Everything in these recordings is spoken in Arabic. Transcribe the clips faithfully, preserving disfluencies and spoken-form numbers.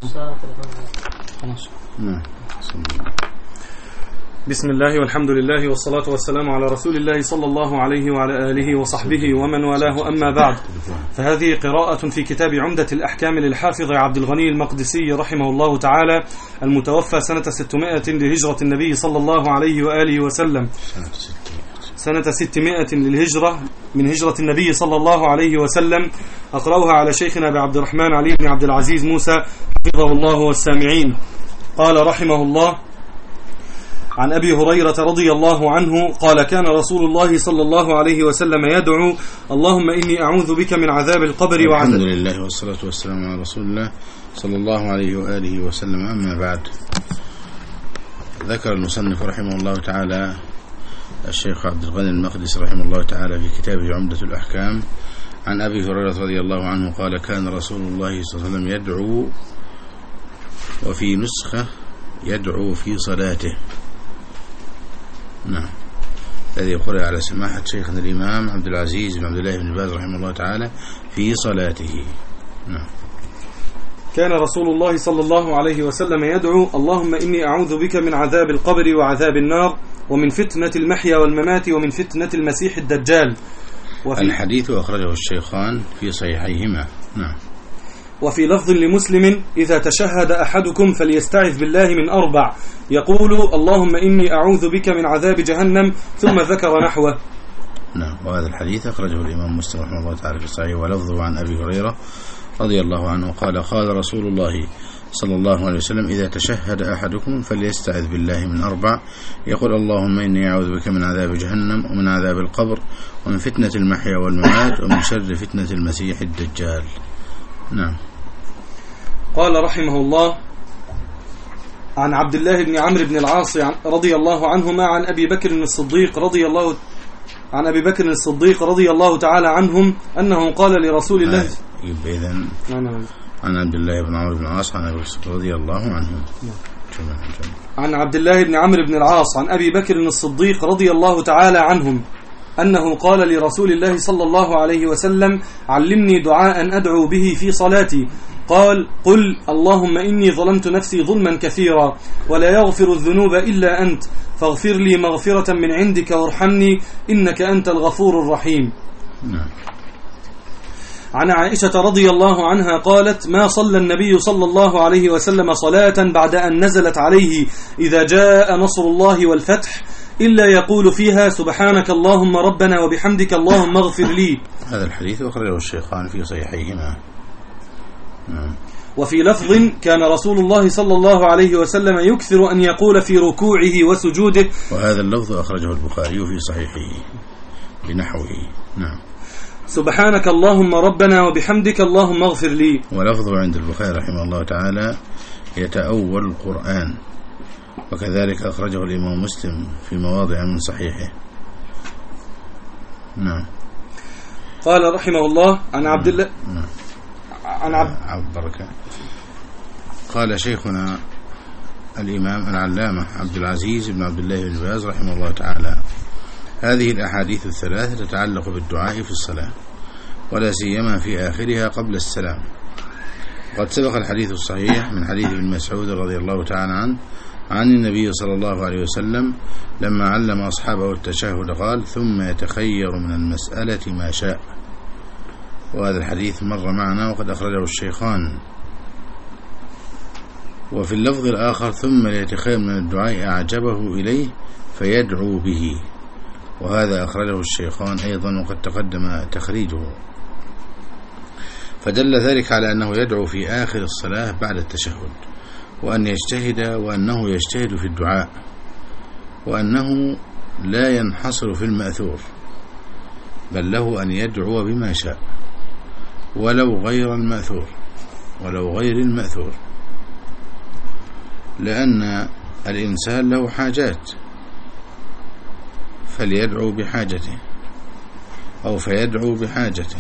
بسم الله والحمد لله والصلاة والسلام على رسول الله صلى الله عليه وعلى آله وصحبه ومن والاه، أما بعد، فهذه قراءة في كتاب عمدة الأحكام للحافظ عبد الغني المقدسي رحمه الله تعالى، المتوفى سنة ستمائة لهجرة النبي صلى الله عليه وآله وسلم، سنة ستمائة للهجرة من هجرة النبي صلى الله عليه وسلم. أقرأها على شيخنا بعبد الرحمن علي بن عبد العزيز موسى حفظه الله والسامعين. قال رحمه الله: عن أبي هريرة رضي الله عنه قال: كان رسول الله صلى الله عليه وسلم يدعو: اللهم إني أعوذ بك من عذاب القبر وعذاب. الحمد لله والصلاة والسلام على رسول الله صلى الله عليه وآله وسلم، أما بعد. ذكر المصنف رحمه الله تعالى الشيخ عبد الغني المقدسي رحمه الله تعالى في كتابه عمدة الأحكام عن أبي هريرة رضي الله عنه قال: كان رسول الله صلى الله عليه وسلم يدعو، وفي نسخة يدعو في صلاته. نعم، الذي قرأ على سماحة شيخنا الإمام عبد العزيز بن عبد الله بن باز رحمه الله تعالى في صلاته. نعم. كان رسول الله صلى الله عليه وسلم يدعو: اللهم إني أعوذ بك من عذاب القبر وعذاب النار ومن فتنة المحيا والممات ومن فتنة المسيح الدجال. وفي الحديث أخرجه الشيخان في صحيحيهما. نعم. وفي لفظ لمسلم: إذا تشهد أحدكم فليستعذ بالله من أربع، يقول: اللهم إني أعوذ بك من عذاب جهنم، ثم ذكر نحوه. نعم. وهذا الحديث أخرجه الإمام مسلم رحمه الله تعالى في صحيح، ولفظه عن أبي هريرة رضي الله عنه قال: قال رسول الله صلى الله عليه وسلم: إذا تشهد أحدكم فليستعذ بالله من أربع، يقول: اللهم إني أعوذ بك من عذاب جهنم ومن عذاب القبر ومن فتنة المحيا والممات ومن شر فتنة المسيح الدجال. نعم. قال رحمه الله: عن عبد الله بن عمرو بن العاص رضي الله عنهما عن أبي بكر الصديق رضي الله عن أبي بكر الصديق رضي الله تعالى عنهم أنه قال لرسول الله إذن عن عبد الله بن عمرو بن العاص عن أبي بكر رضي الله عنه عن عبد الله بن عمرو بن العاص عن أبي بكر الصديق رضي الله تعالى عنهم أنه قال لرسول الله صلى الله عليه وسلم: علمني دعاء أدعو به في صلاتي. قال: قل: اللهم إني ظلمت نفسي ظلما كثيرا ولا يغفر الذنوب إلا أنت، فاغفر لي مغفرة من عندك وارحمني إنك أنت الغفور الرحيم. نعم. عن عائشة رضي الله عنها قالت: ما صلى النبي صلى الله عليه وسلم صلاة بعد أن نزلت عليه إذا جاء نصر الله والفتح إلا يقول فيها: سبحانك اللهم ربنا وبحمدك اللهم اغفر لي. هذا الحديث أخرجه الشيخان في صحيحيهما. نعم. وفي لفظ: كان رسول الله صلى الله عليه وسلم يكثر أن يقول في ركوعه وسجوده. وهذا اللفظ أخرجه البخاري في صحيحه بنحوه. نعم. سبحانك اللهم ربنا وبحمدك اللهم اغفر لي. ولفظه عند البخاري رحمه الله تعالى: يتأول القرآن. وكذلك أخرجه الإمام مسلم في مواضع من صحيحه. نعم. قال رحمه الله: عن عبد الله نعم. عن عبد عبد بركة. قال شيخنا الإمام العلامة عبد العزيز بن عبد الله بن باز رحمه الله تعالى: هذه الأحاديث الثلاثة تتعلق بالدعاء في الصلاة، ولا سيما في آخرها قبل السلام. قد سبق الحديث الصحيح من حديث ابن مسعود رضي الله تعالى عنه عن النبي صلى الله عليه وسلم لما علم أصحابه التشهد قال: ثم يتخير من المسألة ما شاء. وهذا الحديث مر معنا وقد أخرجه الشيخان. وفي اللفظ الآخر: ثم يتخير من الدعاء أعجبه إليه فيدعو به. وهذا أخرجه الشيخان أيضا وقد تقدم تخريجه. فدل ذلك على أنه يدعو في آخر الصلاة بعد التشهد، وأن يجتهد وأنه يجتهد في الدعاء، وأنه لا ينحصر في المأثور، بل له أن يدعو بما شاء ولو غير المأثور ولو غير المأثور لأن الإنسان له حاجات، فليدعو بحاجته أو فيدعو بحاجته.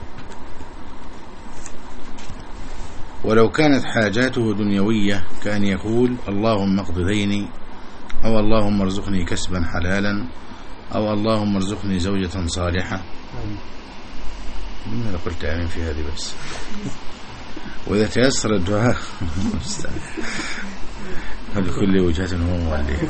ولو كانت حاجاته دنيوية كأن يقول: اللهم اقض ديني، أو اللهم ارزقني كسبا حلالا، أو اللهم ارزقني زوجة صالحة. لماذا قلت آمين في هذه بس؟ وإذا تيسر الدعاء لكل وجهة هو موليه.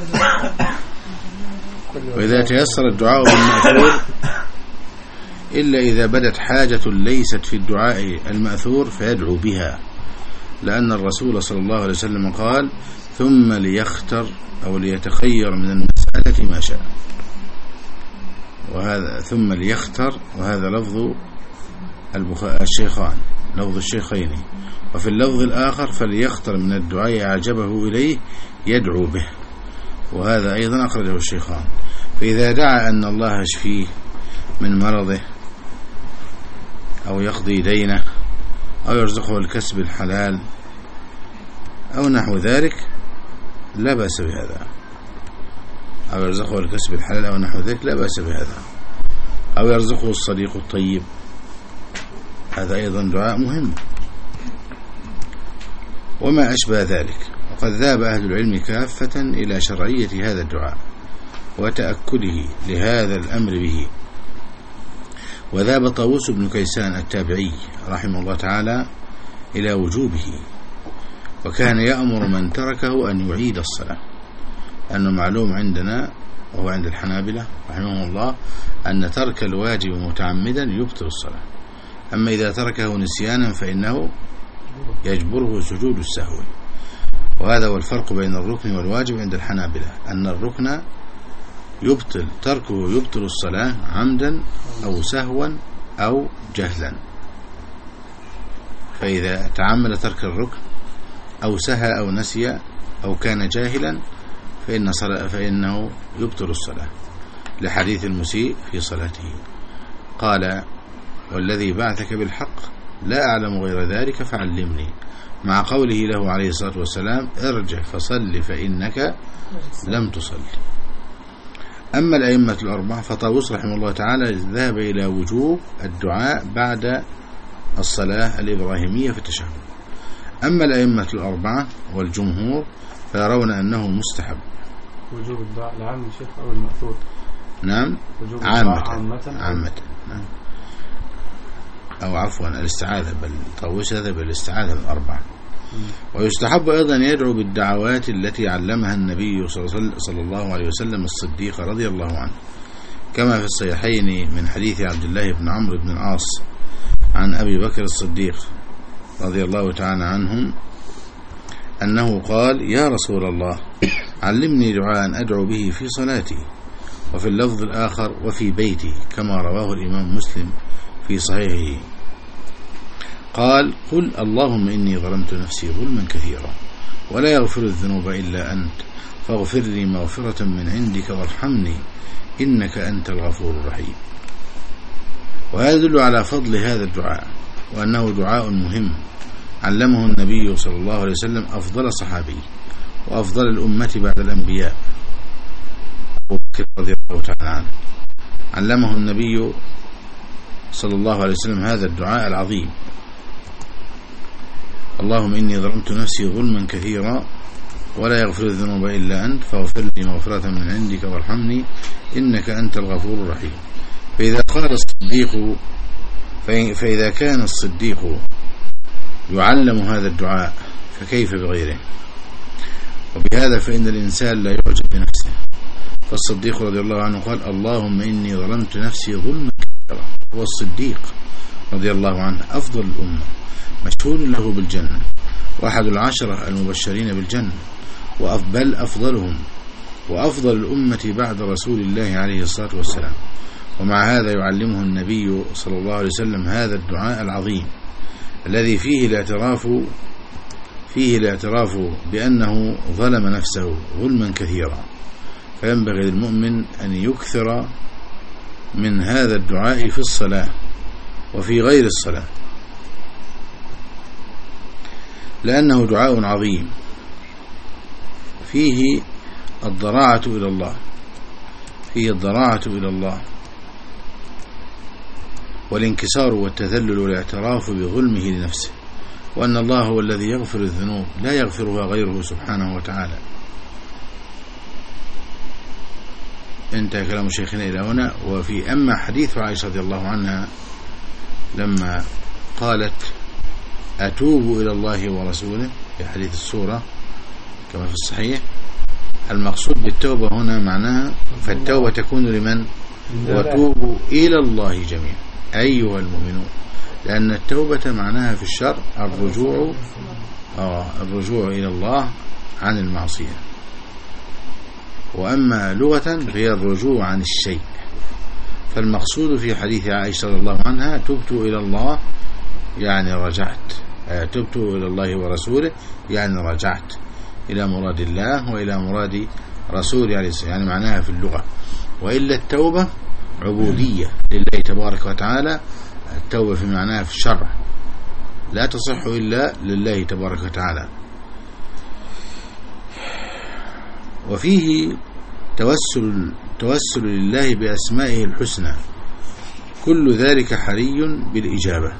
وإذا تيسر الدعاء بالمأثور إلا إذا بدت حاجة ليست في الدعاء المأثور فيدعو بها، لأن الرسول صلى الله عليه وسلم قال ثم ليختر أو ليتخير من المسألة ما شاء، وهذا ثم ليختر وهذا لفظ الشيخان لفظ الشيخين، وفي اللفظ الآخر فليختر من الدعاء أعجبه إليه يدعو به، وهذا أيضا أخرجه الشيخان. فإذا دعا أن الله يشفيه من مرضه أو يقضي دينه أو يرزقه الكسب الحلال أو نحو ذلك لا بأس بهذا، أو يرزقه الكسب الحلال أو نحو ذلك لا بأس بهذا، أو يرزقه الصديق الطيب، هذا أيضا دعاء مهم وما أشبه ذلك. وقد ذهب أهل العلم كافة إلى شرعية هذا الدعاء وتأكده لهذا الأمر به. وذهب طاووس بن كيسان التابعي رحمه الله تعالى إلى وجوبه، وكان يأمر من تركه أن يعيد الصلاة، أنه معلوم عندنا وهو عند الحنابلة رحمه الله أن ترك الواجب متعمدا يبطل الصلاة، أما إذا تركه نسيانا فإنه يجبره سجود السهو. وهذا هو الفرق بين الركن والواجب عند الحنابلة، أن الركن يبطل تركه يبطل الصلاة عمدا أو سهوا أو جهلا، فإذا تعمد ترك الركن أو سهى أو نسي أو كان جاهلا فإن صلاة فإنه يبطل الصلاة، لحديث المسيء في صلاته قال والذي بعثك بالحق لا أعلم غير ذلك فعلمني، مع قوله له عليه الصلاة والسلام ارجع فصل فإنك لم تصل. أما الأئمة الأربعة فطاووس رحمه الله تعالى ذهب إلى وجوب الدعاء بعد الصلاة الإبراهيمية في التشهد. أما الأئمة الأربعة والجمهور فيرون أنه مستحب وجوب الدعاء العام الشيخ أو المأثور. نعم عامة عامة, عامة. نعم. أو عفوا الاستعاذة، بل طاووس ذهب بالاستعاذة الأربعة. ويستحب أيضا يدعو بالدعوات التي علمها النبي صلى الله عليه وسلم الصديق رضي الله عنه، كما في الصحيحين من حديث عبد الله بن عمرو بن العاص عن أبي بكر الصديق رضي الله تعالى عنهم أنه قال يا رسول الله علمني دعاء أدعو به في صلاتي، وفي اللفظ الآخر وفي بيتي، كما رواه الإمام مسلم في صحيحه. قال قل اللهم إني ظلمت نفسي ظلما كثيرا ولا يغفر الذنوب إلا أنت فاغفر لي مغفرة من عندك وارحمني إنك أنت الغفور الرحيم. وهذا يدل على فضل هذا الدعاء وأنه دعاء مهم علمه النبي صلى الله عليه وسلم أفضل صحابي وأفضل الأمة بعد الأنبياء أبو بكر رضي الله تعالى عنه، علمه النبي صلى الله عليه وسلم هذا الدعاء العظيم اللهم إني ظلمت نفسي ظلما كثيرا ولا يغفر الذنوب إلا أنت فاغفر لي مغفرة من عندك وارحمني إنك أنت الغفور الرحيم. فإذا قال الصديق فإذا كان الصديق يعلم هذا الدعاء فكيف بغيره؟ وبهذا فإن الإنسان لا يعجب بنفسه، فالصديق رضي الله عنه قال اللهم إني ظلمت نفسي ظلما كثيرا. هو الصديق رضي الله عنه أفضل الأمة مشهود له بالجنة وأحد العشرة المبشرين بالجنة بل أفضلهم وأفضل الأمة بعد رسول الله عليه الصلاة والسلام، ومع هذا يعلمه النبي صلى الله عليه وسلم هذا الدعاء العظيم الذي فيه الاعتراف فيه الاعتراف بأنه ظلم نفسه ظلما كثيرا. فينبغي للمؤمن أن يكثر من هذا الدعاء في الصلاة وفي غير الصلاة، لأنه دعاء عظيم فيه الضراعة إلى الله فيه الضراعة إلى الله والانكسار والتذلل والاعتراف بظلمه لنفسه، وأن الله هو الذي يغفر الذنوب لا يغفرها غيره سبحانه وتعالى. انتهى كلام شيخنا إلى هنا. وفي أما حديث عائشة رضي الله عنها لما قالت أتوب إلى الله ورسوله في حديث السورة كما في الصحيح. المقصود بالتوبة هنا معناها فالتوبة تكون لمن؟ وتوبوا إلى الله جميعا أيها المؤمنون، لأن التوبة معناها في الشرع الرجوع آه الرجوع إلى الله عن المعصية، وأما لغة هي الرجوع عن الشيء. فالمقصود في حديث عائشة رضي الله عنها تبت إلى الله يعني رجعت، تبت إلى الله ورسوله يعني رجعت إلى مراد الله وإلى مراد رسوله عليه السلام، يعني معناها في اللغة. وإلا التوبة عبودية لله تبارك وتعالى، التوبة في معناها في الشرع لا تصح إلا لله تبارك وتعالى. وفيه توسل توسل لله بأسمائه الحسنى، كل ذلك حري بالإجابة.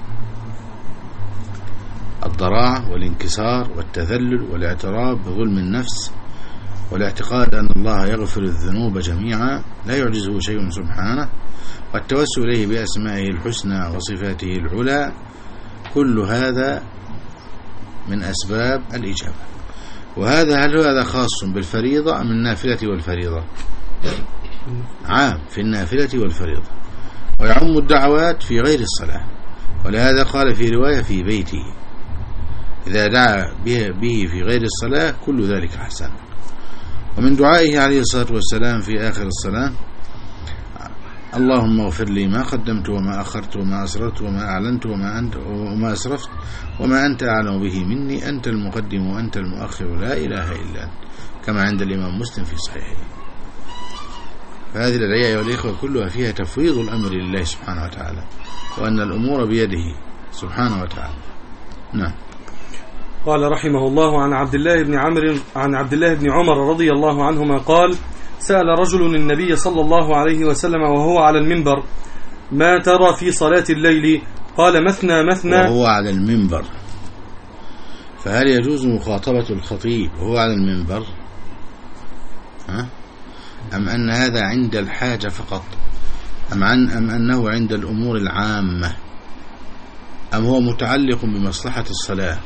الضراعة والانكسار والتذلل والاعتراف بظلم النفس والاعتقاد أن الله يغفر الذنوب جميعا لا يعجزه شيء سبحانه، والتوسل إليه بأسمائه الحسنى وصفاته العلى، كل هذا من أسباب الإجابة. وهذا هل هذا خاص بالفريضة أم النافلة والفريضة؟ عام في النافلة والفريضة، ويعم الدعوات في غير الصلاة. ولهذا قال في رواية في بيته إذا دعا به في غير الصلاة كل ذلك حسن. ومن دعائه عليه الصلاة والسلام في آخر الصلاة اللهم اغفر لي ما قدمت وما أخرت وما أسررت وما أعلنت وما أنت وما أسرفت وما أنت أعلم به مني، أنت المقدم وأنت المؤخر لا إله إلا أنت، كما عند الإمام مسلم في صحيحه. فهذه الأدعية والإخوة كلها فيها تفويض الأمر لله سبحانه وتعالى، وأن الأمور بيده سبحانه وتعالى. نعم. قال رحمه الله عن عبد الله بن عمرو عن عبد الله بن عمر رضي الله عنهما قال: سأل رجل النبي صلى الله عليه وسلم وهو على المنبر: ما ترى في صلاة الليل؟ قال: مثنى مثنى. وهو على المنبر، فهل يجوز مخاطبة الخطيب وهو على المنبر؟ ها؟ أم أن هذا عند الحاجة فقط؟ أم, عن أم أنه عند الأمور العامة؟ أم هو متعلق بمصلحة الصلاة؟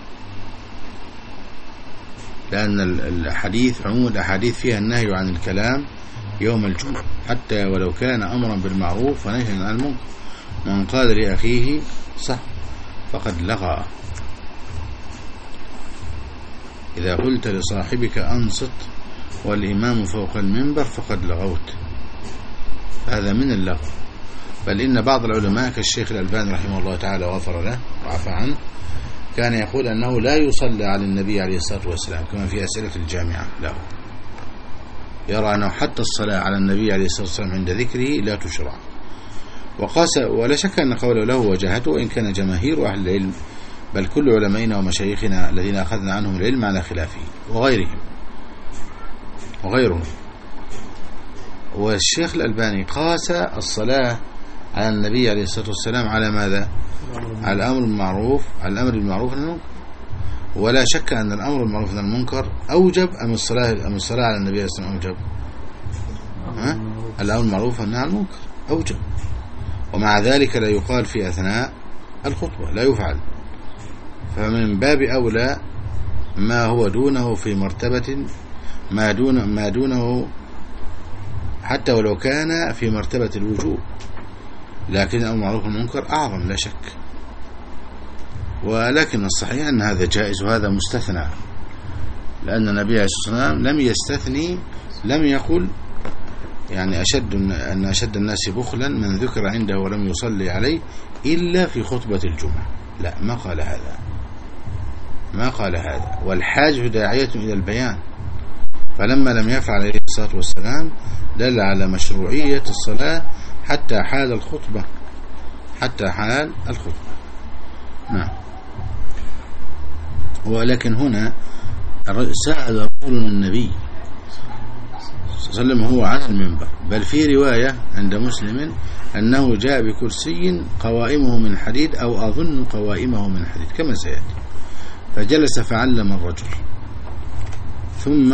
لأن الحديث عموم الأحاديث فيها النهي عن الكلام يوم الجمعة، حتى ولو كان أمرا بالمعروف ونهيا عن المنكر. من قال لأخيه صح فقد لغى. إذا قلت لصاحبك أنصت والإمام فوق المنبر فقد لغوت، هذا من اللغو. بل إن بعض العلماء كالشيخ الألباني رحمه الله تعالى وغفر له وعفى عنه كان يقول أنه لا يصلى على النبي عليه الصلاة والسلام، كما في أسئلة الجامعة له، يرى أنه حتى الصلاة على النبي عليه الصلاة والسلام عند ذكره لا تشرع. وقاس، ولا شك أن قوله له وجهته، وإن كان جماهير أهل العلم بل كل علمائنا ومشايخنا الذين أخذنا عنهم العلم على خلافه وغيرهم وغيرهم. والشيخ الألباني قاس الصلاة على النبي عليه الصلاة والسلام على ماذا؟ على الأمر بالمعروف، على الأمر بالمعروف والمنكر. ولا شك أن الأمر بالمعروف والمنكر أوجب أم الصلاة أم الصلاة على النبي عليه الصلاة والسلام أوجب؟ ها؟ الأمر بالمعروف والنهي عن المنكر أوجب، ومع ذلك لا يقال في أثناء الخطبة، لا يفعل. فمن باب أولى ما هو دونه في مرتبة ما دون ما دونه حتى ولو كان في مرتبة الوجوب، لكن الأمر بالمعروف والمنكر أعظم لا شك. ولكن الصحيح أن هذا جائز وهذا مستثنى، لأن النبي عليه الصلاة والسلام لم يستثني، لم يقل يعني أشد أن أشد الناس بخلا من ذكر عنده ولم يصلي عليه إلا في خطبة الجمعة. لا، ما قال هذا، ما قال هذا. والحاجة داعية إلى البيان، فلما لم يفعل عليه الصلاة والسلام دل على مشروعية الصلاة حتى حال الخطبة، حتى حال الخطبة. نعم. ولكن هنا سأل رجل النبي صلى الله عليه وسلم هو على المنبر، بل في رواية عند مسلم أنه جاء بكرسي قوائمه من حديد أو أظن قوائمه من حديد كما سيأتي، فجلس فعلم الرجل ثم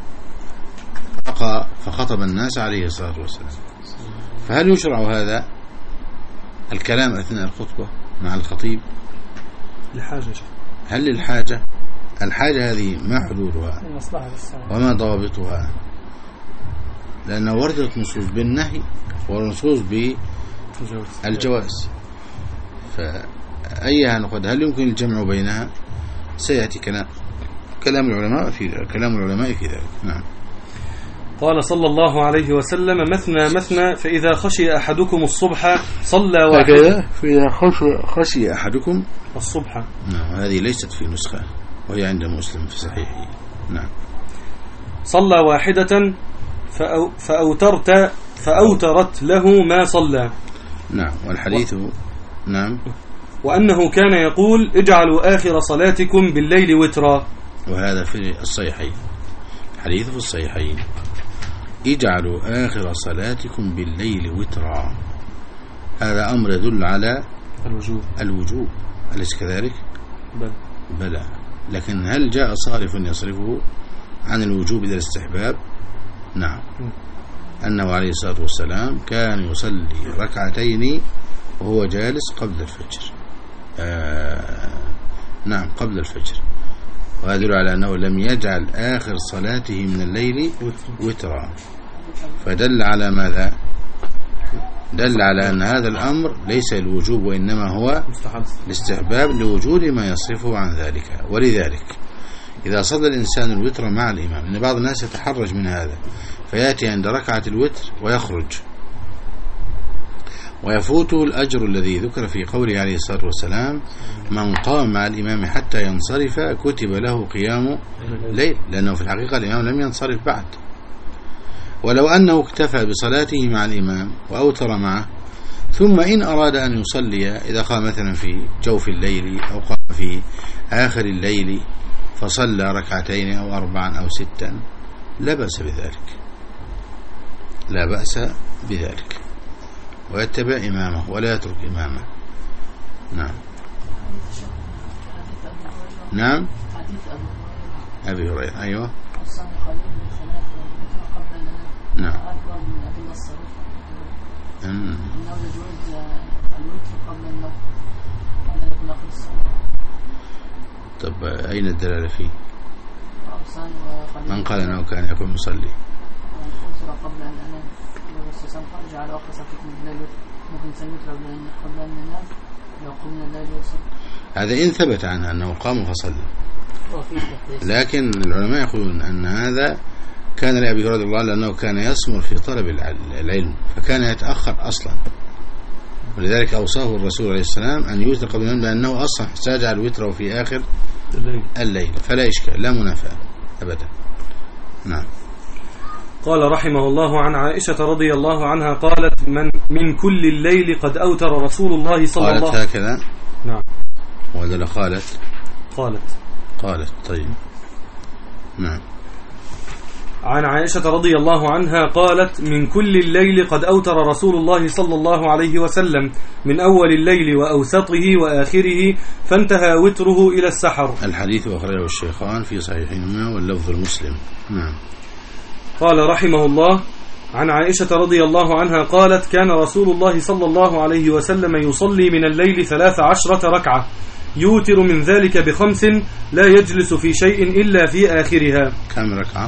رقى فخطب الناس عليه الصلاة والسلام. فهل يشرع هذا الكلام أثناء الخطبة مع الخطيب؟ لحاجة. هل للحاجة؟ الحاجة هذه ما حدودها وما ضوابطها؟ لأن وردت نصوص بالنهي ونصوص بالجواز، فأيها نقد؟ هل يمكن الجمع بينها؟ سيأتي كلام كلام العلماء في كلام العلماء في ذلك. نعم. قال صلى الله عليه وسلم: مثنى مثنى فإذا خشي أحدكم الصبح صلى واحدة. فإذا خشي أحدكم الصبح. نعم. هذه ليست في نسخة وهي عند مسلم في صحيحه. نعم. صلى واحدة فأو فأوترت فأوترت له ما صلى. نعم. والحديث و... نعم. وأنه كان يقول: اجعلوا آخر صلاتكم بالليل وترا. وهذا في الصحيحين، حديث في الصحيحين: اجعلوا آخر صلاتكم بالليل وترا. هذا أمر يدل على الوجوب الوجوب أليس كذلك؟ بل. بلى. لكن هل جاء صارف يصرفه عن الوجوب إلى الاستحباب؟ نعم. أنه عليه الصلاة والسلام كان يصلي ركعتين وهو جالس قبل الفجر. آه نعم، قبل الفجر. وهذا يدل على أنه لم يجعل آخر صلاته من الليل وترا، فدل على ماذا؟ دل على أن هذا الأمر ليس الوجوب وإنما هو الاستحباب لوجود ما يصرفه عن ذلك. ولذلك إذا صلى الإنسان الوتر مع الإمام، لأن بعض الناس يتحرج من هذا فيأتي عند ركعة الوتر ويخرج ويفوته الأجر الذي ذكر في قوله عليه الصلاة والسلام: من قام مع الإمام حتى ينصرف كتب له قيام ليل، لأنه في الحقيقة الإمام لم ينصرف بعد. ولو أنه اكتفى بصلاته مع الإمام وأوتر معه، ثم إن أراد أن يصلي إذا قام مثلا في جوف الليل أو قام في آخر الليل فصلى ركعتين أو أربعا أو ستا، لا بأس بذلك، لا بأس بذلك، ويتبع إمامه ولا يترك إمامه. نعم. نعم. أبي هريرة. أيوة. نعم. أن طب أين الدلالة فيه؟ من قال أنه كان يكون مصلي؟ قبل أن أنام خرج على آخر صفحة من الليل ممكن سنوت قبل أن ننام لو قمنا الليل وصل. هذا إن ثبت عنه أنه قام فصلى، لكن العلماء يقولون أن هذا كان لأبي هريرة رضي الله عنه لأنه كان يسمر في طلب العلم فكان يتأخر أصلا، ولذلك أوصاه الرسول عليه السلام أن يوتر قبل النوم، لأنه أصلا سيجعل وتره في آخر الليل فلا إشكال، لا منافاة أبدا. نعم. قال رحمه الله: عن عائشة رضي الله عنها قالت: من من كل الليل قد أوتر رسول الله صلى الله عليه وسلم. قالت هكذا؟ نعم. ولا قالت؟ قالت قالت طيب. نعم. عن عائشة رضي الله عنها قالت: من كل الليل قد أوتر رسول الله صلى الله عليه وسلم، من أول الليل وأوسطه وآخره، فانتهى وتره إلى السحر. الحديث أخرجه الشيخان في صحيحهما واللفظ المسلم. نعم. قال رحمه الله: عن عائشة رضي الله عنها قالت: كان رسول الله صلى الله عليه وسلم يصلي من الليل ثلاث عشرة ركعة، يوتر من ذلك بخمس، لا يجلس في شيء إلا في آخرها. كم ركعة؟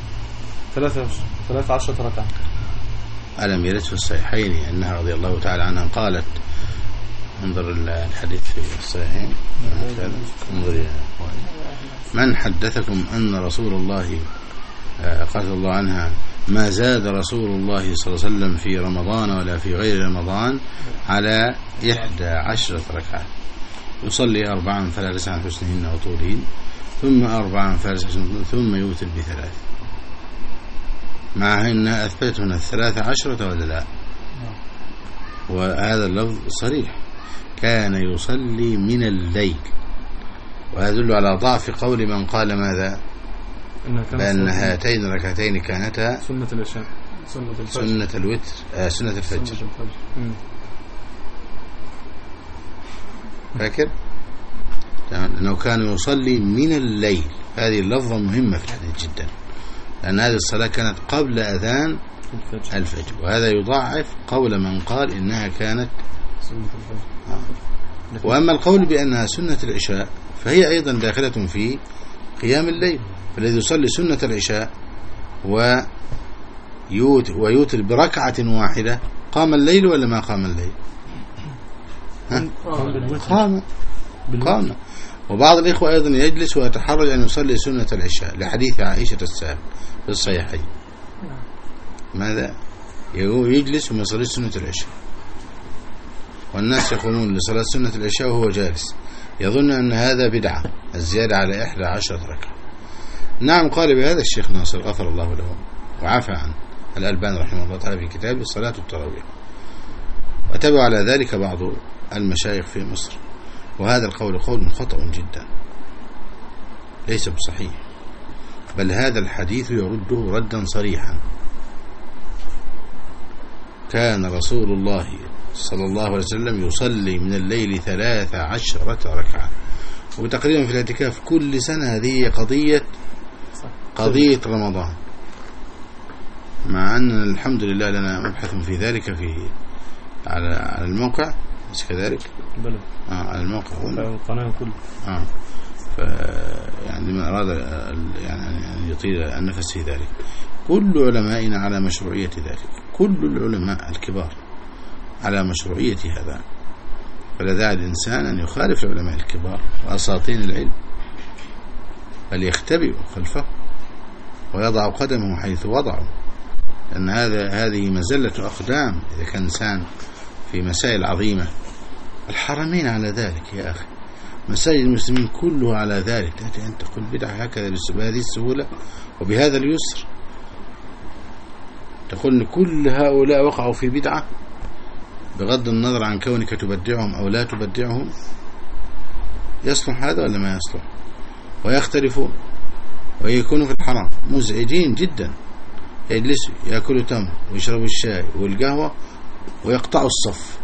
ثلاث عشرة ركعة. ألم يرد في الصحيحين أنها رضي الله تعالى عنها قالت، انظر الحديث في الصحيحين، انظر من حدثكم أن رسول الله قال الله عنها: ما زاد رسول الله صلى الله عليه وسلم في رمضان ولا في غير رمضان على إحدى عشرة ركعة، يصلي أربعا فلا يسعى عن حسنهن وطولهن، ثم أربعا فلا يسعى ثم يوتر بثلاث، مع أنها أثبتت هنا الثلاث عشرة ولا لا؟ وهذا اللفظ صريح، كان يصلي من الليل، وهذا يدل على ضعف قول من قال ماذا؟ بأن هاتين الركعتين كانتا سنة العشاء، سنة الفجر، سنة الوتر، آه سنة الفجر. سنة الفجر. فاكر؟ أنه كان يصلي من الليل، هذه اللفظة مهمة في الحديث جدا، لأن هذه الصلاة كانت قبل أذان الفجر, الفجر. وهذا يضاعف قول من قال إنها كانت سنة الفجر. آه. وأما القول بأنها سنة العشاء فهي أيضا داخلة في قيام الليل. فالذي يصلي سنة العشاء ويوتر بركعة واحدة قام الليل ولا ما قام الليل؟ ها؟ قام قام. وبعض الإخوة أيضا يجلس ويتحرج أن يصلي سنة العشاء لحديث عائشة السابق في الصحيحين. ماذا؟ يجلس وما يصلي سنة العشاء، والناس يقومون لصلاة سنة العشاء وهو جالس، يظن أن هذا بدعة الزيادة على إحدى عشرة ركعة. نعم، قال بهذا الشيخ ناصر غفر الله له وعفى عنه الألباني رحمه الله تعالى في كتابه صلاة التراويح، وتبع على ذلك بعض المشايخ في مصر. وهذا القول قول خطأ جدا ليس بصحيح، بل هذا الحديث يرده ردا صريحا. كان رسول الله صلى الله عليه وسلم يصلي من الليل ثلاث عشرة ركعة، وتقريبا في الاعتكاف كل سنة. هذه قضية قضية رمضان، مع أن الحمد لله لنا مبحث في ذلك في على على الموقع، بس كذلك بلد آه على الموقع القناة كله. آه ف يعني لمن أراد يعني أن يطيل النفس في ذلك، كل علمائنا على مشروعية ذلك، كل العلماء الكبار على مشروعية هذا. فلا داعي الإنسان أن يخالف العلماء الكبار وأساطين العلم، بل يختبئ خلفه ويضع قدمه حيث وضعه، لأن هذا هذه مزلة أقدام. إذا كان إنسان في مسائل عظيمة، الحرمين على ذلك يا أخي، مساجد المسلمين كله على ذلك، تأتي أن تقول بدعة هكذا بهذه السهولة وبهذا اليسر، تقول كل هؤلاء وقعوا في بدعة بغض النظر عن كونك تبدعهم أو لا تبدعهم. يصلح هذا ولا ما يصلح؟ ويختلفوا ويكونوا في الحرام مزعجين جدا، يجلسوا يأكلوا تمر ويشربوا الشاي والقهوة ويقطعوا الصف،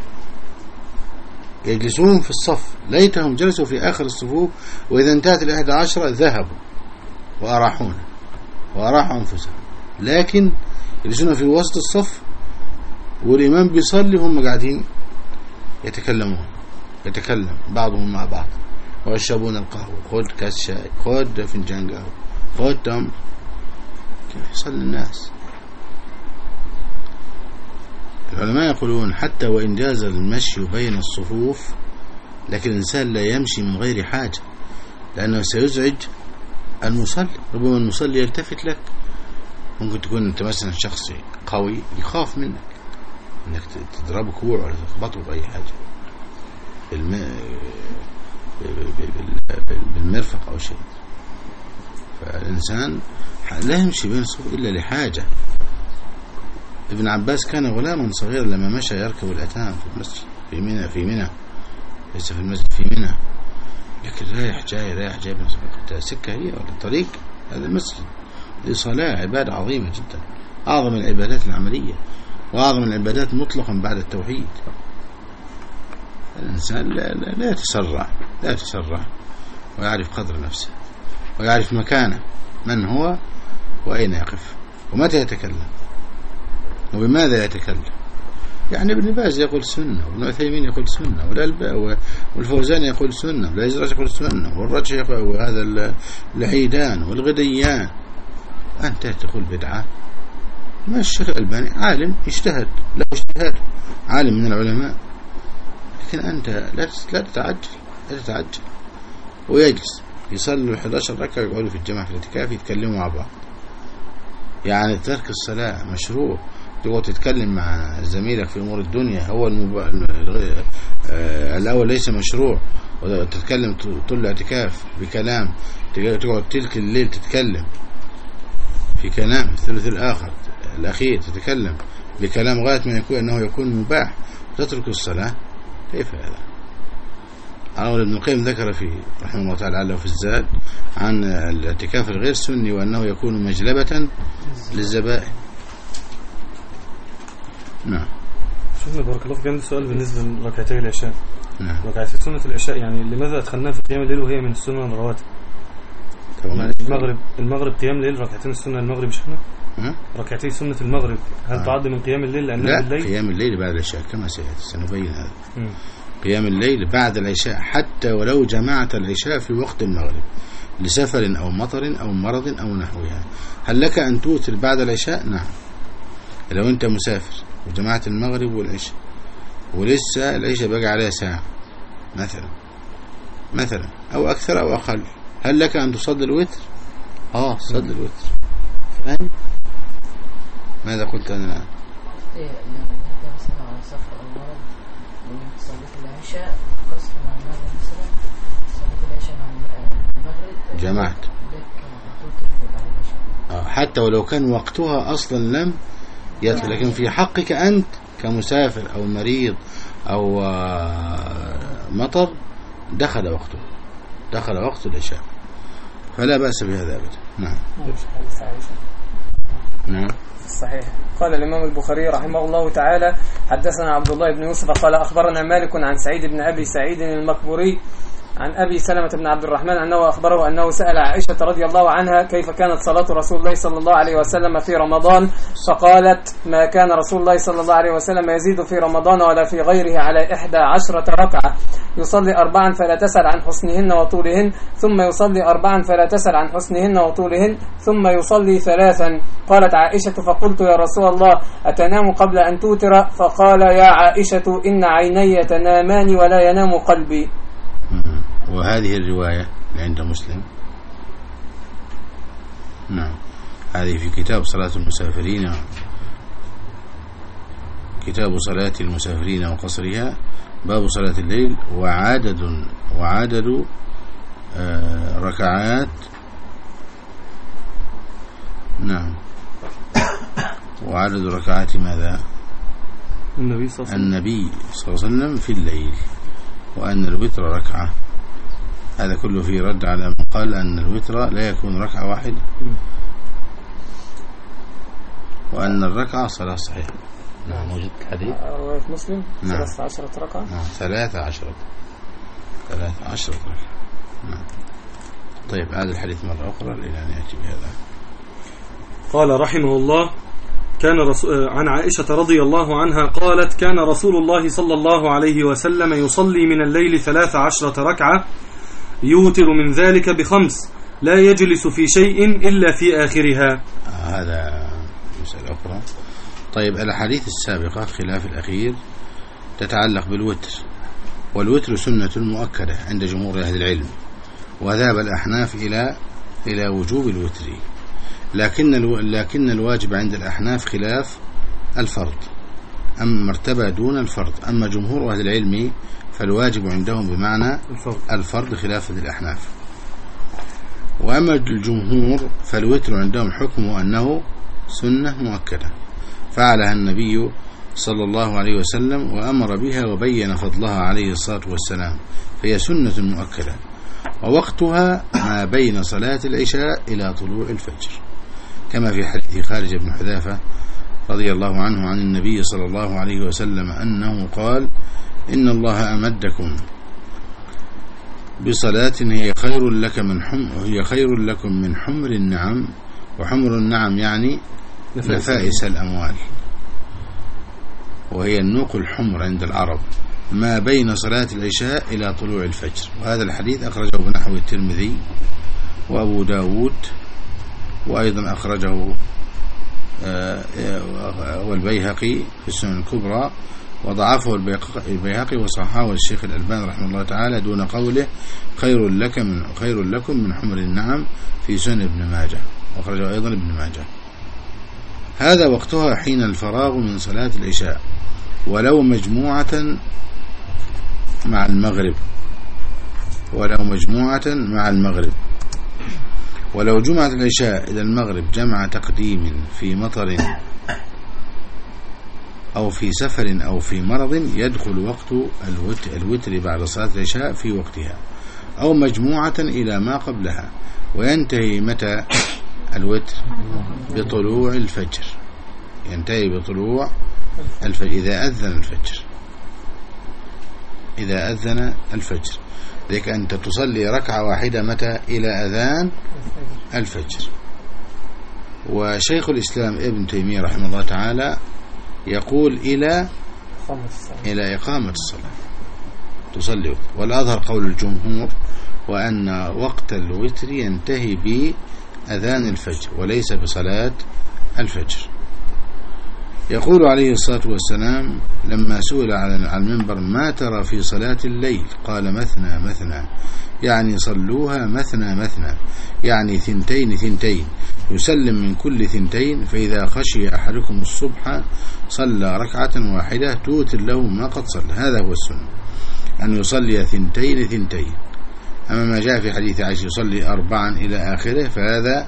يجلسون في الصف، ليتهم جلسوا في آخر الصفوف، وإذا انتهت الإحدى عشرة ذهبوا وأراحونا وأراحوا أنفسهم، لكن يجلسون في وسط الصف والإمام بيصلي هم قاعدين يتكلمون، يتكلم بعضهم مع بعض ويشربون القهوة، خذ كاس شاي، خذ فنجان قهوة، خذ تمر. كيف يصلي الناس؟ العلماء يقولون حتى وإن جاز المشي بين الصفوف، لكن الإنسان لا يمشي من غير حاجة، لأنه سيزعج المصلي. ربما المصلي يلتفت لك، ممكن تكون أنت مثلا شخص قوي يخاف منك أنك تضربه كوع ولا تخبطه بأي حاجة بالمرفق أو شيء. فالإنسان لا يمشي بين الصفوف إلا لحاجة. ابن عباس كان غلاما صغيرا لما مشى يركب الأتان في المسجد في منى في منى ليس في المسجد في منى، لكن رايح جاي رايح جاي سكة هي ولا طريق، هذا المسجد لصلاة عبادة عظيمة جدا، أعظم العبادات العملية وأعظم العبادات مطلقا بعد التوحيد. الإنسان لا, لا, لا يتسرع لا يتسرع ويعرف قدر نفسه ويعرف مكانه، من هو وأين يقف ومتى يتكلم وبماذا يتكلم. يعني ابن باز يقول سنة، وابن عثيمين يقول سنة، والفوزان يقول سنة، والأزرق يقول سنة، والرجح يقول، وهذا العيدان والغديان. أنت تقول بدعة. ما الشيخ الألباني عالم اجتهد، له اجتهاد، عالم من العلماء، لكن أنت لا لا تتعجل لا تتعجل ويجلس يصلوا أحد عشر ركعة ويقعدوا في الجماعة في الاعتكاف يتكلموا مع بعض. يعني ترك الصلاة مشروع، تقعد تتكلم مع زميلك في أمور الدنيا هو المب... الأول ليس مشروع، وتتكلم طول الاعتكاف بكلام، تقعد تلك الليل تتكلم في كلام، الثلث الآخر الأخير تتكلم بكلام غاية ما يكون أنه يكون مباح، وتترك الصلاة. كيف هذا؟ أولا ابن القيم ذكر في رحمه الله تعالى في الزاد عن الاعتكاف الغير سني وأنه يكون مجلبة للزبائن. نعم. شوفنا بارك الله فيك، عندي سؤال بالنسبة لركعتي العشاء. نعم. ركعتي سنة العشاء يعني لماذا أدخلناها في قيام الليل وهي من السنة الرواتب؟ يعني المغرب المغرب قيام الليل، ركعتين السنة المغرب مش احنا؟ ركعتي سنة المغرب هل آه. تعد من قيام الليل لأنها لا بالليل؟ قيام الليل بعد العشاء كما سيأتي سنبين هذا. م. قيام الليل بعد العشاء حتى ولو جمعت العشاء في وقت المغرب لسفر أو مطر أو مرض أو نحوها. هل لك أن توتر بعد العشاء؟ نعم، لو أنت مسافر وجمعت المغرب والعشاء ولسه العشاء بقى عليها ساعة مثلا مثلا أو أكثر أو أقل، هل لك أن تصلي الوتر؟ آه صلي الوتر. فاهم؟ ماذا قلت أنا الآن؟ إيه لو أنت مثلا على سفر أو مرض وصليت العشاء قصر مع المغرب مثلا، صليت العشاء مع المغرب جمعت آه حتى ولو كان وقتها أصلا لم يدخل، لكن في حقك أنت كمسافر أو مريض أو مطر دخل وقته، دخل وقت العشاء، فلا بأس بهذا أبدا. نعم نعم صحيح. قال الإمام البخاري رحمه الله تعالى: حدثنا عبد الله بن يوسف قال أخبرنا مالك عن سعيد بن أبي سعيد المقبوري عن أبي سلمة بن عبد الرحمن أنه أخبره أنه سأل عائشة رضي الله عنها كيف كانت صلاة رسول الله صلى الله عليه وسلم في رمضان، فقالت: ما كان رسول الله صلى الله عليه وسلم يزيد في رمضان ولا في غيره على إحدى عشرة ركعة، يصلي أربعا فلا تسأل عن حسنهن وطولهن، ثم يصلي أربعا فلا تسأل عن حسنهن وطولهن، ثم يصلي ثلاثا. قالت عائشة: فقلت يا رسول الله أتنام قبل أن توتر؟ فقال: يا عائشة إن عيني تنامان ولا ينام قلبي. وهذه الرواية عند مسلم. نعم، هذه في كتاب صلاة المسافرين، كتاب صلاة المسافرين وقصرها، باب صلاة الليل، وعدد وعدد آه ركعات. نعم، وعدد ركعات ماذا؟ النبي صلى الله عليه وسلم النبي صلى الله عليه وسلم في الليل، وأن الوتر ركعة. هذا كله في رد على من قال أن الوتر لا يكون ركعة واحدة، وأن الركعة صلاة صحيحة. نعم، موجود الحديث رواية مسلم. نعم. ثلاثة عشرة ركعة. نعم، ثلاثة عشرة ثلاثة عشرة ركعة. نعم. طيب، هذا الحديث مرة أخرى إلى أن يأتي بهذا. قال رحمه الله: كان رسول عن عائشة رضي الله عنها قالت: كان رسول الله صلى الله عليه وسلم يصلي من الليل ثلاث عشرة ركعة، يوتر من ذلك بخمس، لا يجلس في شيء إلا في آخرها. آه هذا مسألة أخرى. طيب، الأحاديث السابقة خلاف الأخير تتعلق بالوتر، والوتر سنة مؤكدة عند جمهور أهل العلم، وذهب الأحناف إلى إلى وجوب الوتر، لكن الو... لكن الواجب عند الأحناف خلاف الفرض، أما مرتبة دون الفرض. أما جمهور أهل العلم فالواجب عندهم بمعنى الفرض, الفرض خلافا للأحناف. وأما الجمهور فالوتر عندهم حكمه أنه سنة مؤكدة فعلها النبي صلى الله عليه وسلم وأمر بها وبين فضلها عليه الصلاة والسلام، فهي سنة مؤكدة، ووقتها ما بين صلاة العشاء إلى طلوع الفجر، كما في حديث خارج بن حذافة رضي الله عنه عن النبي صلى الله عليه وسلم أنه قال: إن الله أمدكم بصلاة هي خير لك من حم هي خير لكم من حمر النعم، وحمر النعم يعني نفائس الأموال، وهي النوق الحمر عند العرب، ما بين صلاة العشاء إلى طلوع الفجر. وهذا الحديث أخرجه بنحو الترمذي وأبو داود، وأيضا أخرجه والبيهقي في السنن الكبرى، وضعفه البيهقي وصححه الشيخ الألباني رحمه الله تعالى دون قوله خير لك من خير لكم من حمر النعم في سنن ابن ماجه، وأخرجه أيضا ابن ماجه. هذا وقتها حين الفراغ من صلاة العشاء، ولو مجموعة مع المغرب ولو مجموعة مع المغرب ولو جمعت العشاء إلى المغرب جمع تقديم في مطر أو في سفر أو في مرض يدخل وقت الوتر بعد صلاة العشاء في وقتها، أو مجموعة إلى ما قبلها، وينتهي متى الوتر؟ بطلوع الفجر، ينتهي بطلوع الفجر إذا أذن الفجر إذا أذن الفجر لك أنت تصلي ركعة واحدة متى؟ إلى أذان الفجر. وشيخ الإسلام ابن تيمية رحمه الله تعالى يقول إلى إلى إقامة الصلاة، تصلي وتر. والأظهر قول الجمهور وأن وقت الوتر ينتهي بأذان الفجر وليس بصلاة الفجر. يقول عليه الصلاة والسلام لما سئل على المنبر ما ترى في صلاة الليل؟ قال مثنى مثنى، يعني صلوها مثنى مثنى، يعني ثنتين ثنتين، يسلم من كل ثنتين، فإذا خشي أحدكم الصبح صلى ركعة واحدة توتر له ما قد صلى. هذا هو السنة، أن يصلي ثنتين ثنتين. أما ما جاء في حديث عائشة يصلي أربعا إلى آخره فهذا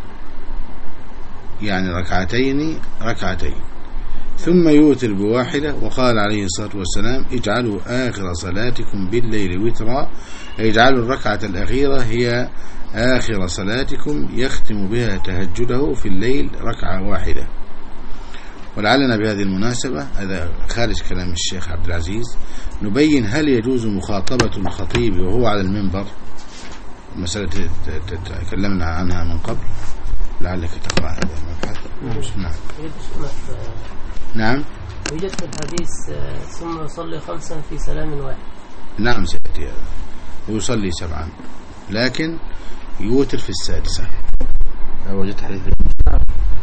يعني ركعتين ركعتين ثم يوتر بواحدة. وقال عليه الصلاة والسلام اجعلوا آخر صلاتكم بالليل وترا، اجعلوا الركعة الأخيرة هي آخر صلاتكم يختم بها تهجده في الليل ركعة واحدة. ولعلنا بهذه المناسبة، هذا خارج كلام الشيخ عبد العزيز، نبين هل يجوز مخاطبة الخطيب وهو على المنبر، مسألة تكلمنا عنها من قبل، لعلك تقرأ هذا المبحث. نعم نعم يوجد في الحديث ثم يصلي خمسا في سلام واحد. نعم سيأتي هذا، ويصلي سبعا لكن يوتر في السادسة. لو وجدت حديث نعم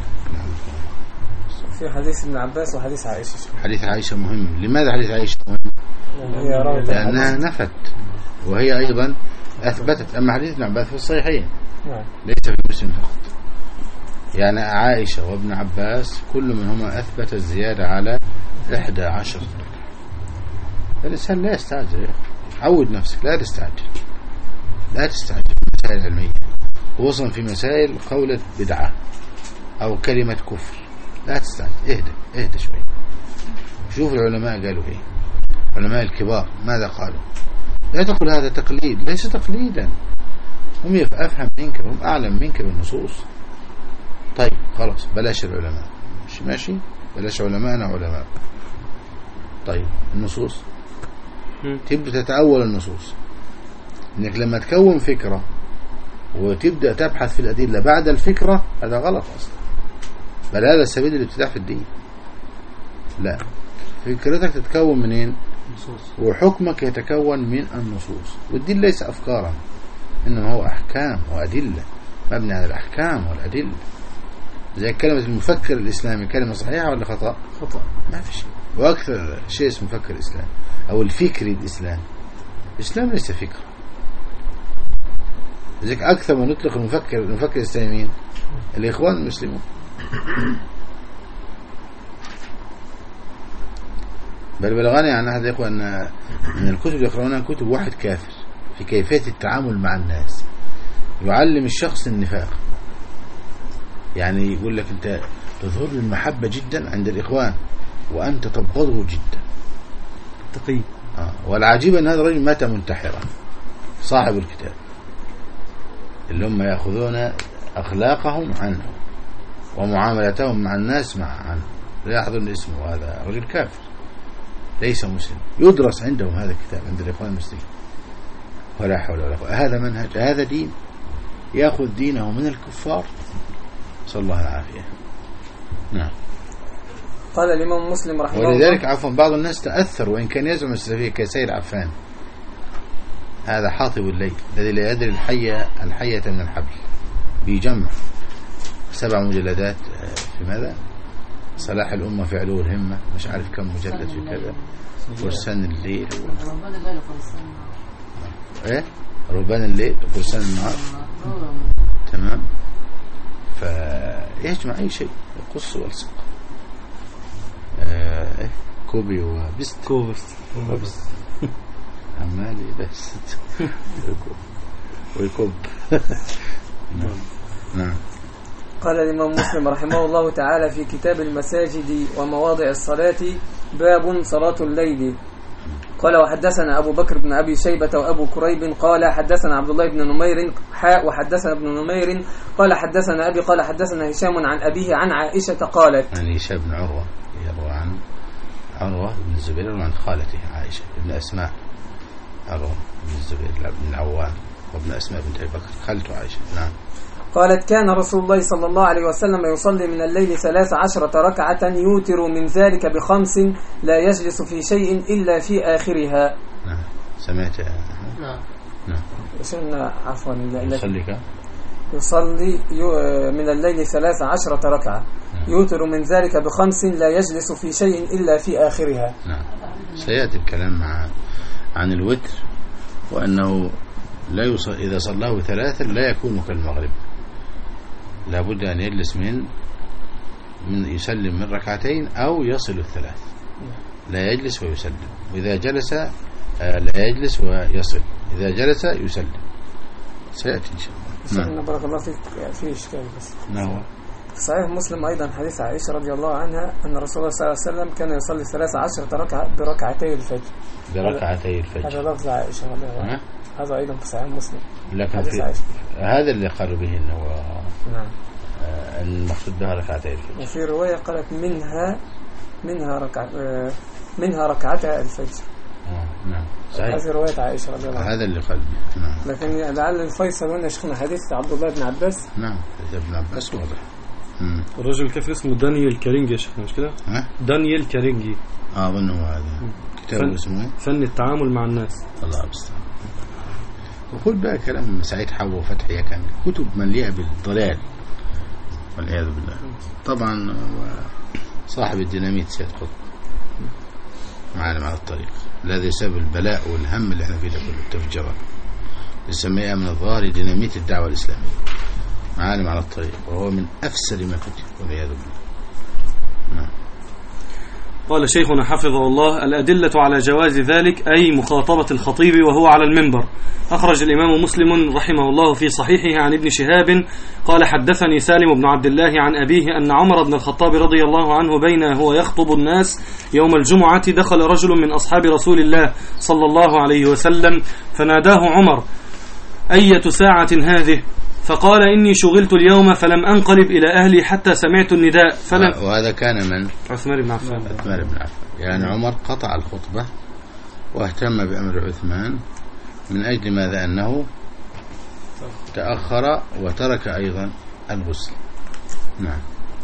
في حديث ابن عباس وحديث عائشة. حديث عائشة مهم. لماذا حديث عائشة مهم؟ لأنها نفت وهي أيضا أثبتت. أما حديث ابن عباس في الصحيحين ليس في مسلم فقط. يعني عائشة وابن عباس كل منهما أثبت الزيادة على إحدى عشر. الإنسان لا يستعجل، عود نفسك، لا تستعجل لا تستعجل في المسائل العلمية، وصلا في مسائل قولة بدعة أو كلمة كفر. لا تستعجل، اهدى اهدى شوي، شوف العلماء قالوا ايه، علماء الكبار ماذا قالوا. لا تقول هذا تقليد، ليس تقليدا، هم أفهم منك، هم أعلم منك بالنصوص. طيب خلاص بلاش العلماء، مش ماشي، بلاش علماءنا علماء. طيب النصوص تبدأ تتأول النصوص. انك لما تكون فكرة وتبدأ تبحث في الأدلة بعد الفكرة، هذا غلط أصلا، بل هذا سبيل الابتداع في الدين. لا، فكرتك تتكون منين؟ وحكمك يتكون من النصوص. والدين ليس أفكارا، إنما هو أحكام وأدلة، مبني على الأحكام والأدلة. زي كلمة المفكر الإسلامي، كلمة صحيحة ولا خطأ؟ خطأ، ما في شيء. وأكثر شيء اسمه مفكر الإسلام أو الفكري الإسلام. الإسلام ليس فكرة. لذلك أكثر ما نطلق المفكر المفكر الإسلاميين الإخوان المسلمون. بل بلغني عن أحد الإخوة أن من الكتب يقرؤونها كتب واحد كافر في كيفية التعامل مع الناس، يعلم الشخص النفاق. يعني يقول لك أنت تظهر المحبة جدا عند الإخوان وأنت تبغضه جدا، تقي. آه. والعجيب أن هذا الرجل مات منتحرا، صاحب الكتاب، اللي هم يأخذون أخلاقهم عنه ومعاملتهم مع الناس مع عنه، لا يحضرن اسمه. هذا رجل كافر ليس مسلم، يدرس عندهم هذا الكتاب عند الإخوان المسلمين. ولا حول ولا قوة. هذا منهج، هذا دين، يأخذ دينه من الكفار، صلى الله العافية. نعم. قال الإمام مسلم رحمه الله. ولذلك عفوا بعض الناس تأثر وإن كان يزعم السلفية كسيد عفان، هذا حاطب الليل الذي لا يدري الحية الحية من الحبل، بيجمع سبع مجلدات في ماذا؟ صلاح الأمة في علو الهمة، مش عارف كم مجلد في كذا، فرسان الليل و... ايه رهبان الليل وفرسان النهار. تمام. فيجمع أي شيء، يقص والصق. آه إيه كوبي وبست كوبست وبست عمالي بس ويكب. نعم. نعم. قال الإمام مسلم رحمه الله تعالى في كتاب المساجد ومواضع الصلاة باب صلاة الليل. قال وحدثنا أبو بكر بن أبي شيبة وأبو كريب قال حدثنا عبد الله بن نمير حاء وحدثنا ابن نمير قال حدثنا أبي قال حدثنا هشام عن أبيه عن عائشة قالت. عن هشام بن عروة يروى عن عروة بن الزبير وعن خالته عائشة ابن أسماء، عروة بن الزبير بن العوام وابن أسماء بنت أبي بكر خالته عائشة. نعم. قالت كان رسول الله صلى الله عليه وسلم يصلي من الليل ثلاث عشرة ركعة يوتر من ذلك بخمس لا يجلس في شيء إلا في آخرها. نعم. سمعت؟ نعم. نعم. شنو عفوا يصلي كم؟ يصلي من الليل ثلاث عشرة ركعة، يوتر من ذلك بخمس لا يجلس في شيء إلا في آخرها. نعم. سيأتي الكلام مع عن الوتر، وأنه لا يصل إذا صلاه ثلاثا لا يكون كالمغرب، لا بد أن يجلس من من يسلم من ركعتين أو يصل الثلاث، لا يجلس ويسلم، وإذا جلس لا يجلس ويصل، إذا جلس يسلم. سيأتي إن شاء الله. نعم. بارك الله فيك. في إشكال بس. نعم. صحيح مسلم أيضا حديث عائشة رضي الله عنها أن رسول الله صلى الله عليه وسلم كان يصلي ثلاث عشرة ركعة بركعتي الفجر. بركعتي الفجر. هذا لفظ عائشة رضي الله عنها. هذا أيضا في صحيح مسلم. لكن في هذا اللي قالوا به إنه نعم. آه المقصود بها ركعتي الفجر. وفي رواية قالت منها منها ركعة منها ركعتها الفجر. آه نعم. صحيح. هذه رواية عائشة رضي الله عنها. هذا اللي قال. نعم. لكن لعل الفيصل هنا شيخنا حديث عبد الله بن عباس. نعم. ابن عباس واضح. الرجل الكافر اسمه دانيال كارينجي يا شيخنا، مش كده؟ ها؟ دانيال كارينجي. اه اظنه هذا. كتابه اسمه فن التعامل مع الناس. الله المستعان. وخذ بقى كلام سعيد حوا وفتحي، كان كتب مليئة بالضلال والعياذ بالله. طبعا صاحب الديناميت سيد قطب معلم على الطريق، الذي سبب البلاء والهم اللي احنا فيه ده كله التفجيرات، يسميها من الظاهر ديناميت الدعوة الإسلامية، معلم على الطريق، وهو من أفسد ما كتب والعياذ بالله. نعم. قال شيخنا حفظه الله: الأدلة على جواز ذلك أي مخاطبة الخطيب وهو على المنبر. أخرج الإمام مسلم رحمه الله في صحيحه عن ابن شهاب قال: حدثني سالم بن عبد الله عن أبيه أن عمر بن الخطاب رضي الله عنه بين هو يخطب الناس يوم الجمعة دخل رجل من أصحاب رسول الله صلى الله عليه وسلم فناداه عمر: أية ساعة هذه؟ فقال: إني شغلت اليوم فلم أنقلب إلى أهلي حتى سمعت النداء فلم. وهذا كان من؟ عثمان بن عفان. عثمان بن عفان. يعني عمر قطع الخطبة واهتم بأمر عثمان من أجل ماذا؟ أنه تأخر وترك أيضا الغسل. نعم.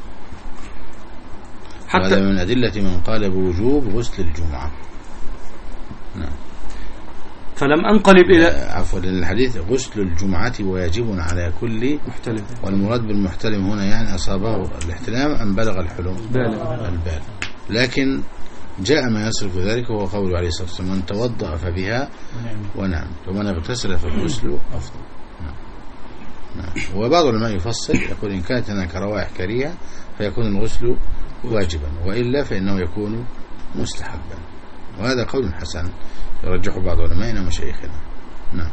حتى هذا من أدلة من قال بوجوب غسل الجمعة. نعم. فلم أنقلب إلى عفوا، الحديث غسل الجمعة واجب على كل محتلم، والمراد بالمحتلم هنا يعني أصابه الاحتلام أم بلغ الحلم البال. لكن جاء ما يصرف ذلك وهو قول عليه الصلاة والسلام: من توضأ فبها ونعم، ومن اغتسل فالغسل أفضل. نعم. نعم. وبعض العلماء يفصل يقول: إن كانت هناك روائح كريهة فيكون الغسل واجبا، وإلا فإنه يكون مستحبا، وهذا قول حسن يرجح بعض علمائنا ومشايخنا. نعم.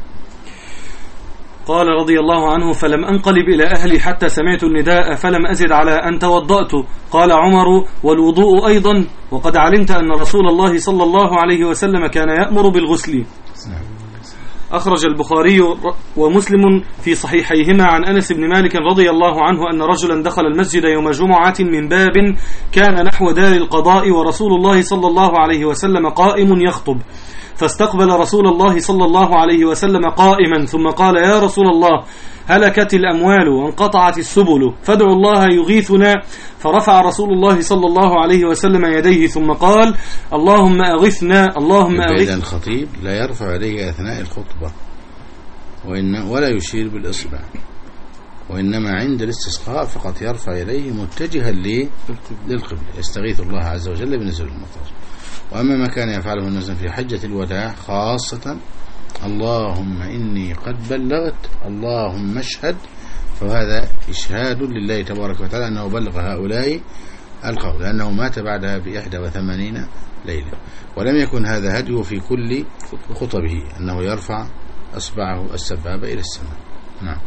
قال رضي الله عنه: فلم أنقلب إلى أهلي حتى سمعت النداء فلم أزد على أن توضأت. قال عمر: والوضوء أيضا، وقد علمت أن رسول الله صلى الله عليه وسلم كان يأمر بالغسل. نعم. أخرج البخاري ومسلم في صحيحيهما عن أنس بن مالك رضي الله عنه أن رجلا دخل المسجد يوم جمعة من باب كان نحو دار القضاء ورسول الله صلى الله عليه وسلم قائم يخطب، فاستقبل رسول الله صلى الله عليه وسلم قائما ثم قال: يا رسول الله، هلكت الأموال وانقطعت السبل فادعوا الله يغيثنا. فرفع رسول الله صلى الله عليه وسلم يديه ثم قال: اللهم أغثنا اللهم أغثنا. الخطيب لا يرفع يديه أثناء الخطبة وإن ولا يشير بالإصبع، وإنما عند الاستسقاء فقط يرفع يديه متجها للقبلة، يستغيث الله عز وجل بنزول المطر. وأما ما كان يفعله الناس في حجة الوداع خاصة: اللهم إني قد بلغت اللهم اشهد، فهذا إشهاد لله تبارك وتعالى أنه بلغ هؤلاء القول، لأنه مات بعدها بإحدى وثمانين ليلة. ولم يكن هذا هديه في كل خطبه أنه يرفع أصبعه السبابة إلى السماء. نعم.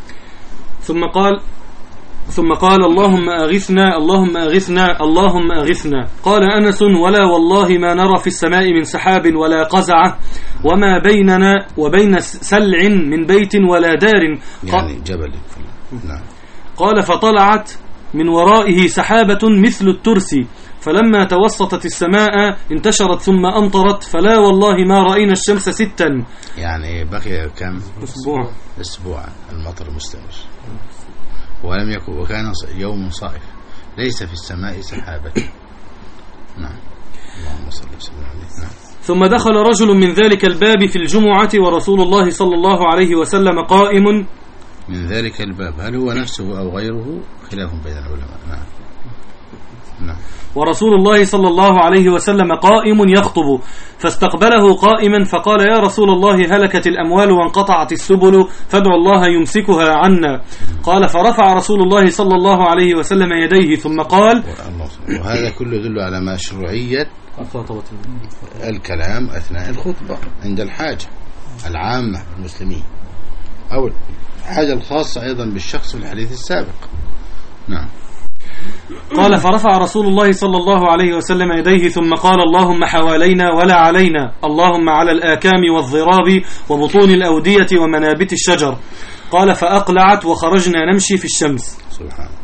ثم قال ثم قال: اللهم أغثنا اللهم أغثنا اللهم أغثنا. قال أنس: ولا والله ما نرى في السماء من سحاب ولا قزعة، وما بيننا وبين سلع من بيت ولا دار، يعني جبل. نعم. قال: فطلعت من ورائه سحابة مثل الترس، فلما توسطت السماء انتشرت ثم أمطرت، فلا والله ما رأينا الشمس ستا. يعني بقي كم؟ أسبوع أسبوعا المطر مستمر، ولم يكن وكان يوم صائف ليس في السماء سحابة. نعم. اللهم صل وسلم عليه. نعم. ثم دخل رجل من ذلك الباب في الجمعة ورسول الله صلى الله عليه وسلم قائم. من ذلك الباب هل هو نفسه أو غيره؟ خلاف بين العلماء. نعم. نعم. ورسول الله صلى الله عليه وسلم قائم يخطب، فاستقبله قائما فقال: يا رسول الله، هلكت الأموال وانقطعت السبل، فادعوا الله يمسكها عنا. قال: فرفع رسول الله صلى الله عليه وسلم يديه ثم قال. وهذا كله يدل على مشروعية الكلام أثناء الخطبة عند الحاجة العامة المسلمين أو الحاجة الخاصة أيضا بالشخص في الحديث السابق. نعم. قال: فرفع رسول الله صلى الله عليه وسلم يديه ثم قال: اللهم حوالينا ولا علينا، اللهم على الآكام والضراب وبطون الأودية ومنابت الشجر. قال: فأقلعت وخرجنا نمشي في الشمس. سبحان الله.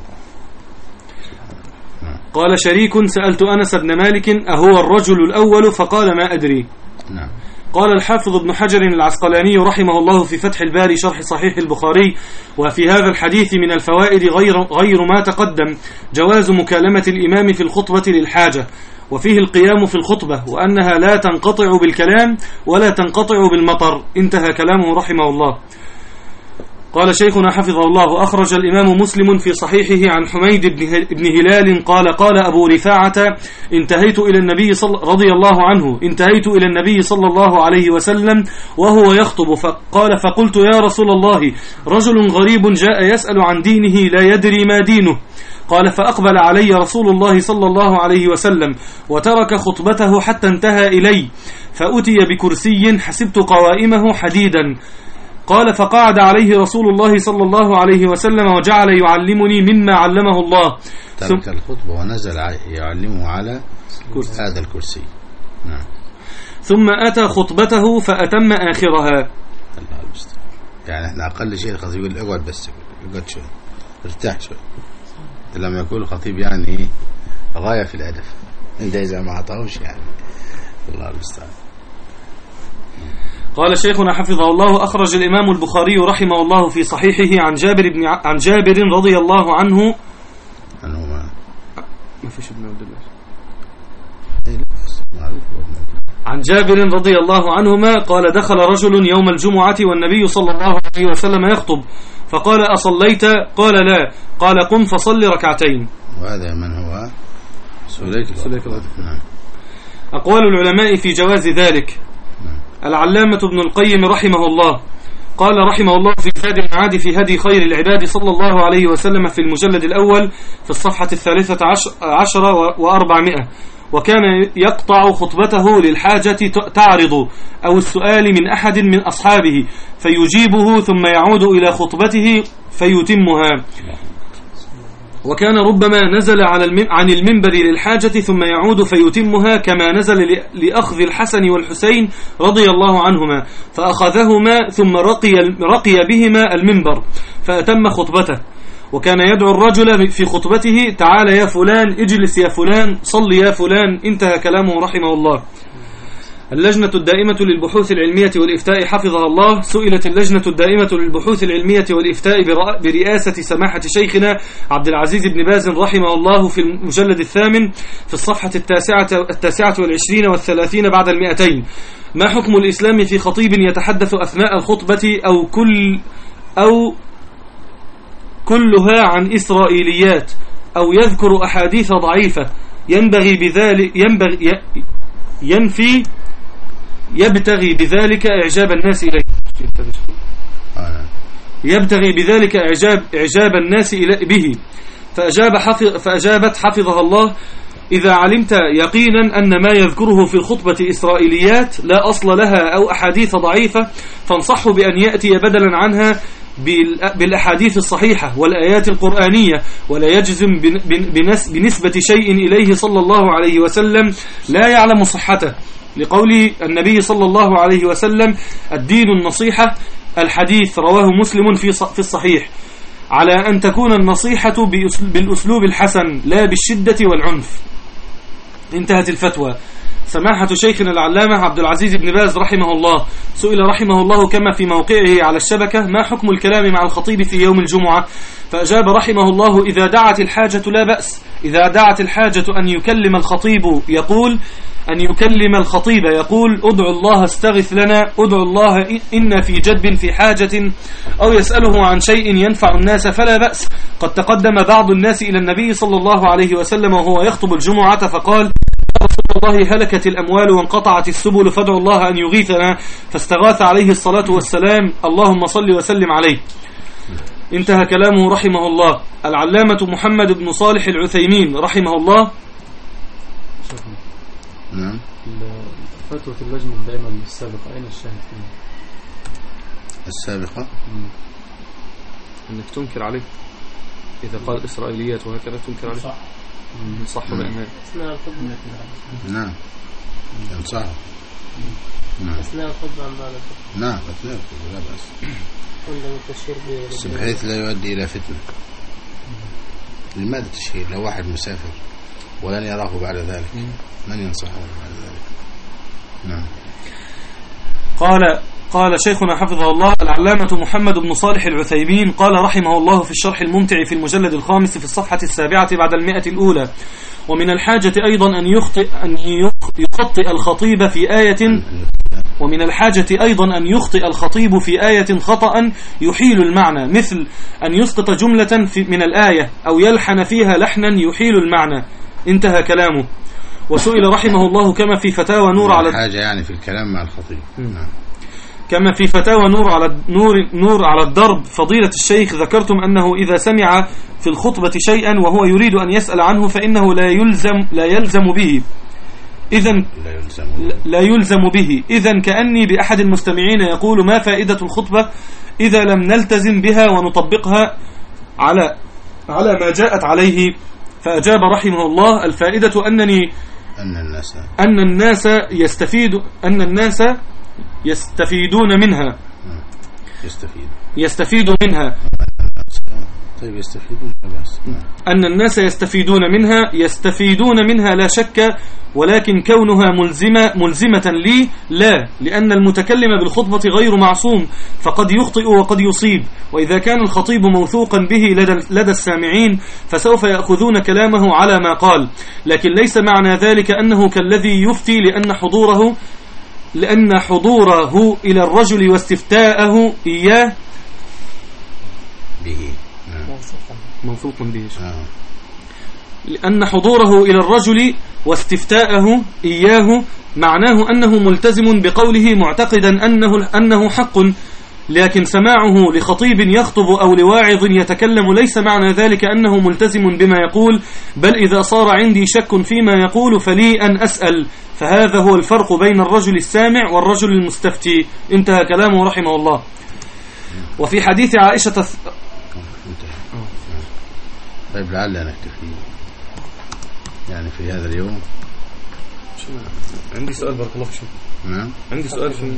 قال شريك: سألت أنس بن مالك: أهو الرجل الأول؟ فقال: ما أدري. نعم. قال الحافظ ابن حجر العسقلاني رحمه الله في فتح الباري شرح صحيح البخاري: وفي هذا الحديث من الفوائد غير, غير ما تقدم جواز مكالمة الإمام في الخطبة للحاجة، وفيه القيام في الخطبة، وأنها لا تنقطع بالكلام ولا تنقطع بالمطر. انتهى كلامه رحمه الله. قال شيخنا حفظه الله: أخرج الإمام مسلم في صحيحه عن حميد بن هلال قال: قال أبو رفاعة: انتهيت إلى النبي صل... رضي الله عنه انتهيت إلى النبي صلى الله عليه وسلم وهو يخطب، فقال: فقلت: يا رسول الله، رجل غريب جاء يسأل عن دينه لا يدري ما دينه. قال: فأقبل علي رسول الله صلى الله عليه وسلم وترك خطبته حتى انتهى إلي، فأتي بكرسي حسبت قوائمه حديدا. قال: فقعد عليه رسول الله صلى الله عليه وسلم وجعل يعلمني مما علمه الله. ترك الخطبة ونزل يعلمه على كرسي. هذا الكرسي. نعم. ثم أتى خطبته فأتم آخرها. الله المستعان. يعني احنا أقل شيء الخطيب يقول اقعد بس، اقعد شوي، ارتاح شوي. لما يقول الخطيب يعني غاية في الأدب، انت إذا ما أعطاهوش يعني. الله المستعان. قال شيخنا حفظه الله: أخرج الإمام البخاري رحمه الله في صحيحه عن جابر بن ع... عن جابر رضي الله عنه عنه ما ما فيش ابن عبد الله عن جابر رضي الله عنهما قال: دخل رجل يوم الجمعة والنبي صلى الله عليه وسلم يخطب، فقال: أصليت؟ قال: لا. قال: قم فصل ركعتين. وهذا من هو؟ سليك. سليك. نعم. أقوال العلماء في جواز ذلك. العلامة ابن القيم رحمه الله قال رحمه الله في زاد المعاد في هدي خير العباد صلى الله عليه وسلم في المجلد الأول في الصفحة الثالثة عشر وأربعمائة: وكان يقطع خطبته للحاجة تعرض أو السؤال من أحد من أصحابه فيجيبه ثم يعود إلى خطبته فيتمها. وكان ربما نزل عن المنبر للحاجة ثم يعود فيتمها، كما نزل لأخذ الحسن والحسين رضي الله عنهما فأخذهما ثم رقي, رقي بهما المنبر فأتم خطبته. وكان يدعو الرجل في خطبته: تعال يا فلان، اجلس يا فلان، صل يا فلان. انتهى كلامه رحمه الله. اللجنة الدائمة للبحوث العلمية والإفتاء حفظها الله: سئلت اللجنة الدائمة للبحوث العلمية والإفتاء برئاسة سماحة شيخنا عبد العزيز بن باز رحمه الله في المجلد الثامن في الصفحة التاسعة, التاسعة والعشرين والثلاثين بعد المئتين: ما حكم الإسلام في خطيب يتحدث أثناء الخطبة أو كل أو كلها عن إسرائيليات أو يذكر أحاديث ضعيفة، ينبغي بذلك ينبغي ينفي يبتغي بذلك إعجاب الناس إليه يبتغي بذلك إعجاب إعجاب الناس به. فأجاب حفظ فأجابت حفظها الله: إذا علمت يقينا أن ما يذكره في الخطبة إسرائيليات لا أصل لها أو أحاديث ضعيفة، فانصحه بأن يأتي بدلا عنها بالأحاديث الصحيحة والآيات القرآنية، ولا يجزم بنسبة شيء إليه صلى الله عليه وسلم لا يعلم صحته، لقول النبي صلى الله عليه وسلم: الدين النصيحة. الحديث رواه مسلم في الصحيح، على أن تكون النصيحة بالأسلوب الحسن لا بالشدة والعنف. انتهت الفتوى. سماحة شيخنا العلامة عبد العزيز بن باز رحمه الله سئل رحمه الله كما في موقعه على الشبكة: ما حكم الكلام مع الخطيب في يوم الجمعة؟ فأجاب رحمه الله: إذا دعت الحاجة لا بأس. إذا دعت الحاجة أن يكلم الخطيب يقول: أن يكلم الخطيب يقول ادعوا الله استغث لنا، ادعوا الله إن في جدب في حاجة، أو يسأله عن شيء ينفع الناس فلا بأس. قد تقدم بعض الناس إلى النبي صلى الله عليه وسلم وهو يخطب الجمعة فقال يا رسول الله هلكت الأموال وانقطعت السبل فادعوا الله أن يغيثنا، فاستغاث عليه الصلاة والسلام اللهم صل وسلم عليه. انتهى كلامه رحمه الله. العلامة محمد بن صالح العثيمين رحمه الله. نعم. فتوى اللجنة دائما السابقة أين الشاهد فيها؟ السابقة انك تنكر عليه اذا قال اسرائيليات وهكذا تنكر عليه. صح صح بأمان أثناء الخطبة. نعم ينصحه. نعم أثناء الخطبة عن بعد الخطبة. نعم أثناء الخطبة لا بأس، عندما التشهير بس بحيث لا يؤدي إلى فتنة. لماذا التشهير لو واحد مسافر ولن يراه بعد ذلك؟ من ينصحه بعد ذلك؟ نعم. قال قال شيخنا حفظه الله العلامة محمد بن صالح العثيمين قال رحمه الله في الشرح الممتع في المجلد الخامس في الصفحة السابعة بعد المئة الأولى: ومن الحاجة أيضا أن يخطئ أن يخطئ الخطيب في آية ومن الحاجة أيضا أن يخطئ الخطيب في آية خطأ يحيل المعنى، مثل أن يسقط جملة في من الآية أو يلحن فيها لحنا يحيل المعنى. انتهى كلامه. وسئل رحمه الله كما في فتاوى نور على حاجة يعني في الكلام مع الخطيب. نعم. كما في فتاوى نور على نور نور على الدرب فضيلة الشيخ ذكرتم أنه إذا سمع في الخطبة شيئا وهو يريد أن يسأل عنه فإنه لا يلزم لا يلزم به إذن لا يلزم لا يلزم به إذن كأني بأحد المستمعين يقول ما فائدة الخطبة إذا لم نلتزم بها ونطبقها على على ما جاءت عليه؟ فأجاب رحمه الله الفائدة أنني أن الناس أن الناس يستفيد أن الناس يستفيدون منها يستفيد يستفيد منها طيب يستفيدون بس. أن الناس يستفيدون منها يستفيدون منها لا شك، ولكن كونها ملزمة ملزمة لي لا، لأن المتكلم بالخطبة غير معصوم فقد يخطئ وقد يصيب، وإذا كان الخطيب موثوقا به لدى, لدى السامعين فسوف يأخذون كلامه على ما قال، لكن ليس معنى ذلك أنه كالذي يفتي لأن حضوره لأن حضوره إلى الرجل واستفتاءه إياه به موثوق به آه. لأن حضوره إلى الرجل واستفتاءه إياه معناه أنه ملتزم بقوله معتقدا أنه, أنه حق، لكن سماعه لخطيب يخطب أو لواعظ يتكلم ليس معنى ذلك أنه ملتزم بما يقول، بل إذا صار عندي شك فيما يقول فلي أن أسأل، فهذا هو الفرق بين الرجل السامع والرجل المستفتي. انتهى كلامه رحمه الله. وفي حديث عائشة طيب لعلنا نكتفي يعني في هذا اليوم. عندي سؤال بارك الله فيك. نعم عندي سؤال في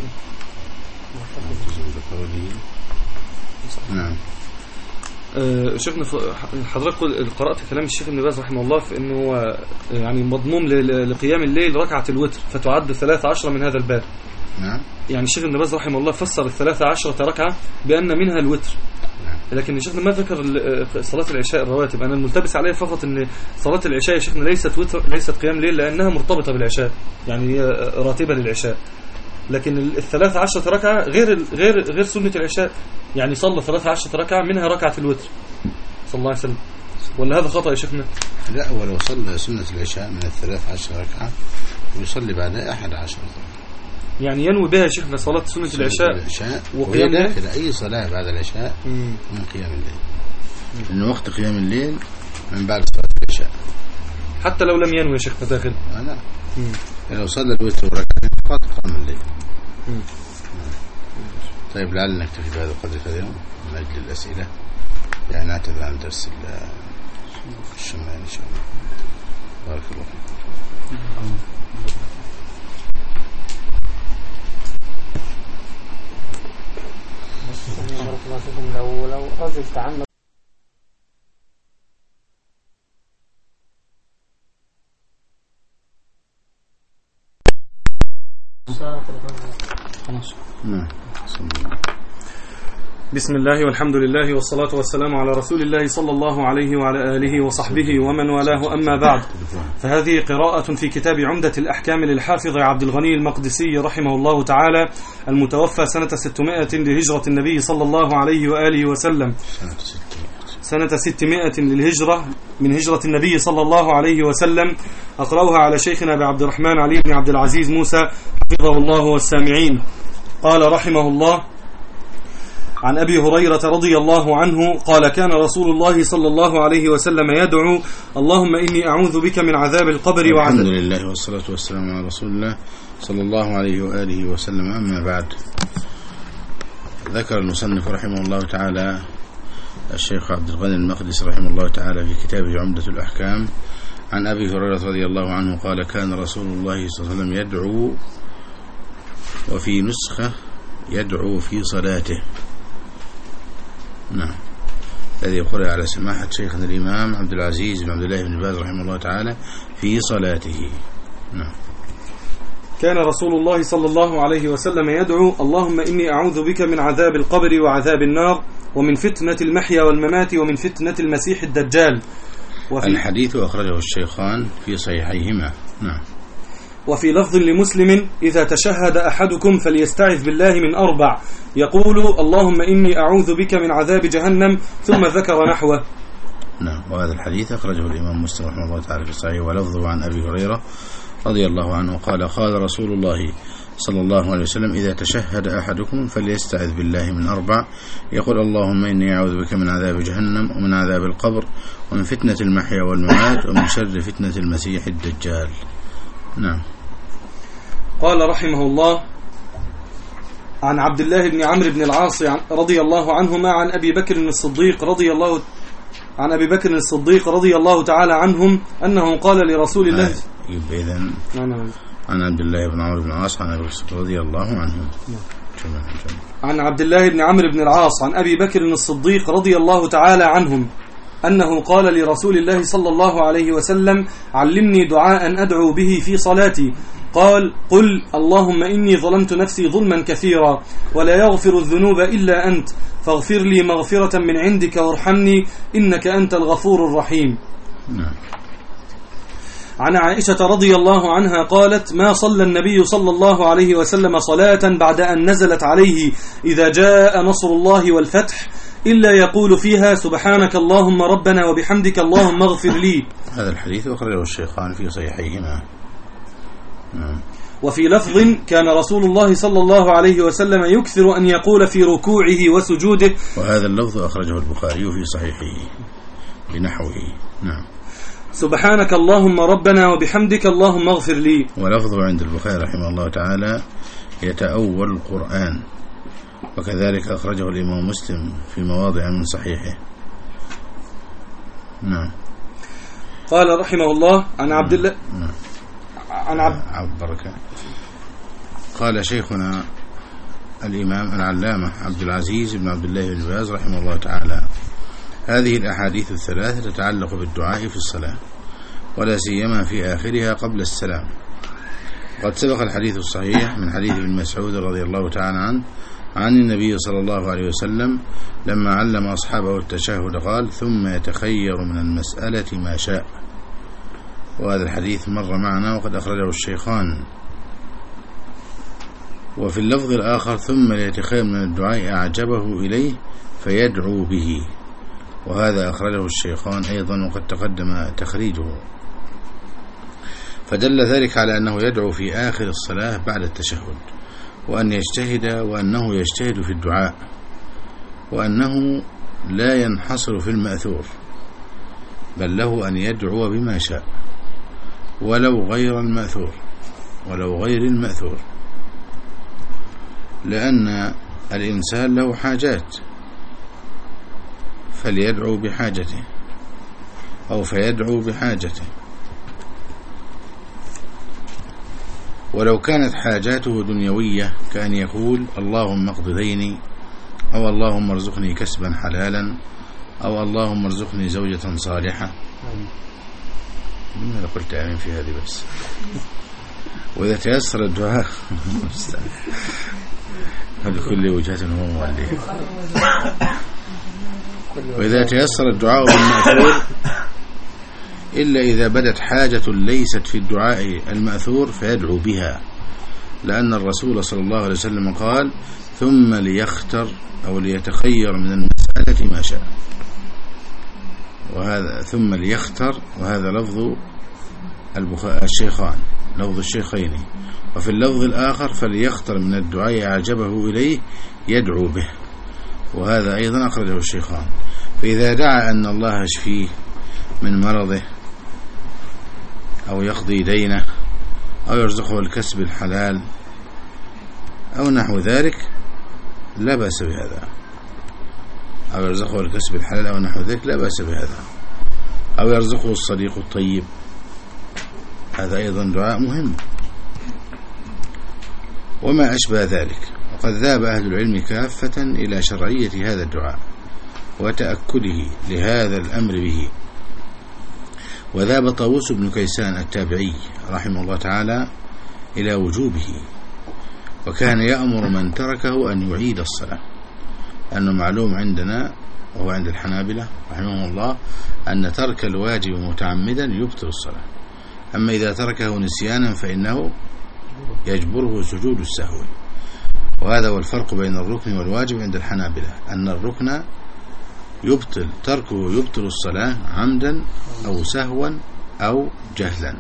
نعم أه شفنا حضرتك قرأت كلام الشيخ ابن باز رحمه الله في انه يعني مضموم لقيام الليل ركعة الوتر فتعد ثلاثة عشر من هذا الباب. نعم. يعني الشيخ ابن باز رحمه الله فسر الثلاثة عشرة ركعة بأن منها الوتر، لكن الشيخنا ما ذكر صلاة العشاء الرواتب. أنا الملتبس عليه فقط أن صلاة العشاء يا شيخنا ليست وتر ليست قيام ليل لأنها مرتبطة بالعشاء، يعني هي راتبة للعشاء، لكن الثلاثة عشرة ركعة غير غير غير سنة العشاء، يعني صلى ثلاثة عشرة ركعة منها ركعة الوتر صلى الله عليه وسلم، ولا هذا خطأ يا شيخنا؟ لا، ولو صلى سنة العشاء من الثلاث عشر ركعة ويصلي بعدها أحد عشر يعني ينوي بها شيخنا صلاة سنة العشاء, العشاء وقيام الليل. أي صلاة بعد العشاء مم. من قيام الليل، إنه وقت قيام الليل من بعد صلاة العشاء حتى لو لم ينوي يا شيخنا داخل. آه لا يعني لو صلى الوتر وركعتين فقط قام الليل. مم. طيب لعلنا نكتفي بهذا القدر في اليوم من أجل الأسئلة، يعني نعتذر عن درس الشمال إن شاء الله. بارك الله فيكم. بارك الله فيكم. لو لو رجل تعمد خلاص. نعم. بسم الله والحمد لله والصلاة والسلام على رسول الله صلى الله عليه وعلى آله وصحبه ومن والاه، أما بعد، فهذه قراءة في كتاب عمدة الأحكام للحافظ عبد الغني المقدسي رحمه الله تعالى، المتوفى سنة ستمائة لهجرة النبي صلى الله عليه وآله وسلم، سنة ستمائة للهجرة من هجرة النبي صلى الله عليه وسلم. أقرأها على شيخنا بعبد الرحمن علي بن عبد العزيز موسى حفظه الله والسامعين. قال رحمه الله: عن أبي هريرة رضي الله عنه قال: كان رسول الله صلى الله عليه وسلم يدعو: اللهم إني أعوذ بك من عذاب القبر وعذاب. الحمد لله والصلاة والسلام على رسول الله صلى الله عليه وآله وسلم، أما بعد. ذكر المصنف رحمه الله تعالى الشيخ عبد الغني المقدسي رحمه الله تعالى في كتابه عمدة الأحكام عن أبي هريرة رضي الله عنه قال: كان رسول الله صلى الله عليه وسلم يدعو، وفي نسخة يدعو في صلاته. نعم، الذي قرأ على سماحة شيخنا الإمام عبد العزيز بن عبد الله بن باز رحمه الله تعالى في صلاته. نعم. كان رسول الله صلى الله عليه وسلم يدعو: اللهم إني أعوذ بك من عذاب القبر وعذاب النار ومن فتنة المحيا والممات ومن فتنة المسيح الدجال. وفي الحديث أخرجه الشيخان في صحيحيهما. نعم. وفي لفظ لمسلم: إذا تشهد أحدكم فليستعذ بالله من أربع، يقول: اللهم إني أعوذ بك من عذاب جهنم، ثم ذكر نحوه. نعم. وهذا الحديث أخرجه الإمام مسلم رحمه الله تعالى في صحيح، ولفظه عن أبي هريرة رضي الله عنه قال: قال رسول الله صلى الله عليه وسلم: إذا تشهد أحدكم فليستعذ بالله من أربع، يقول: اللهم إني أعوذ بك من عذاب جهنم ومن عذاب القبر ومن فتنة المحيا والممات ومن شر فتنة المسيح الدجال. نعم. قال رحمه الله: عن عبد الله بن عمرو بن العاص رضي الله عنهما عن أبي بكر الصديق رضي الله عن أبي بكر الصديق رضي الله تعالى عنهم أنه قال لرسول الله. يبقى إذن عن عبد الله بن عمرو بن العاص عن أبي بكر رضي الله عنه. عن عبد الله بن عمرو بن العاص عن أبي بكر الصديق رضي الله تعالى عنهم أنه قال لرسول الله صلى الله عليه وسلم: علمني دعاء أدعو به في صلاتي. قال: قل: اللهم إني ظلمت نفسي ظلما كثيرا ولا يغفر الذنوب إلا أنت، فاغفر لي مغفرة من عندك وارحمني إنك أنت الغفور الرحيم. نعم. عن عائشة رضي الله عنها قالت: ما صلى النبي صلى الله عليه وسلم صلاة بعد أن نزلت عليه إذا جاء نصر الله والفتح إلا يقول فيها: سبحانك اللهم ربنا وبحمدك اللهم اغفر لي. هذا الحديث أخرجه الشيخان في صحيحيهما. نعم. وفي لفظ: كان رسول الله صلى الله عليه وسلم يكثر أن يقول في ركوعه وسجوده. وهذا اللفظ أخرجه البخاري في صحيحه بنحوه. نعم. سبحانك اللهم ربنا وبحمدك اللهم اغفر لي. ولفظه عند البخاري رحمه الله تعالى: يتأول القرآن. وكذلك أخرجه الإمام مسلم في مواضع من صحيحه. نعم. قال رحمه الله: عن عبد الله نعم. عن عبد عبد بركة. قال شيخنا الإمام العلامة عبد العزيز بن عبد الله بن باز رحمه الله تعالى: هذه الأحاديث الثلاثة تتعلق بالدعاء في الصلاة، ولا سيما في آخرها قبل السلام. قد سبق الحديث الصحيح من حديث ابن مسعود رضي الله تعالى عنه عن النبي صلى الله عليه وسلم لما علم أصحابه التشهد قال: ثم يتخير من المسألة ما شاء. وهذا الحديث مر معنا وقد أخرجه الشيخان. وفي اللفظ الآخر: ثم يتخير من الدعاء أعجبه إليه فيدعو به. وهذا أخرجه الشيخان أيضا وقد تقدم تخريجه. فدل ذلك على أنه يدعو في آخر الصلاة بعد التشهد، وأن يجتهد وأنه يجتهد في الدعاء، وأنه لا ينحصر في المأثور، بل له أن يدعو بما شاء ولو غير المأثور ولو غير المأثور لأن الإنسان له حاجات، فليدعو بحاجته أو فيدعو بحاجته. ولو كانت حاجاته دنيوية كأن يقول: اللهم اقض ديني، أو اللهم ارزقني كسبا حلالا، أو اللهم ارزقني زوجة صالحة. لماذا قلت آمين في هذه بس؟ وإذا تيسر الدعاء لكل وجهة هو موليه. وإذا تيسر الدعاء بالمأثور إلا إذا بدت حاجة ليست في الدعاء المأثور فيدعو بها، لأن الرسول صلى الله عليه وسلم قال ثم ليختر أو ليتخير من المسألة ما شاء، وهذا ثم ليختر وهذا لفظ الشيخان لفظ الشيخين، وفي اللفظ الآخر فليختر من الدعاء أعجبه إليه يدعو به، وهذا أيضا أخرجه الشيخان. فإذا دعا أن الله يشفيه من مرضه أو يقضي دينه أو يرزقه الكسب الحلال أو نحو ذلك لا بأس بهذا، أو يرزقه الكسب الحلال أو نحو ذلك لا بأس بهذا، أو يرزقه الصديق الطيب، هذا أيضا دعاء مهم وما أشبه ذلك. وقد ذهب أهل العلم كافة إلى شرعية هذا الدعاء وتأكده لهذا الأمر به. وذهب طاووس بن كيسان التابعي رحمه الله تعالى إلى وجوبه، وكان يأمر من تركه أن يعيد الصلاة، أنه معلوم عندنا وهو عند الحنابلة رحمه الله أن ترك الواجب متعمدا يبطل الصلاة، أما إذا تركه نسيانا فإنه يجبره سجود السهو. وهذا هو الفرق بين الركن والواجب عند الحنابلة، أن الركن يبطل تركه يبطل الصلاة عمدا أو سهوا أو جهلا،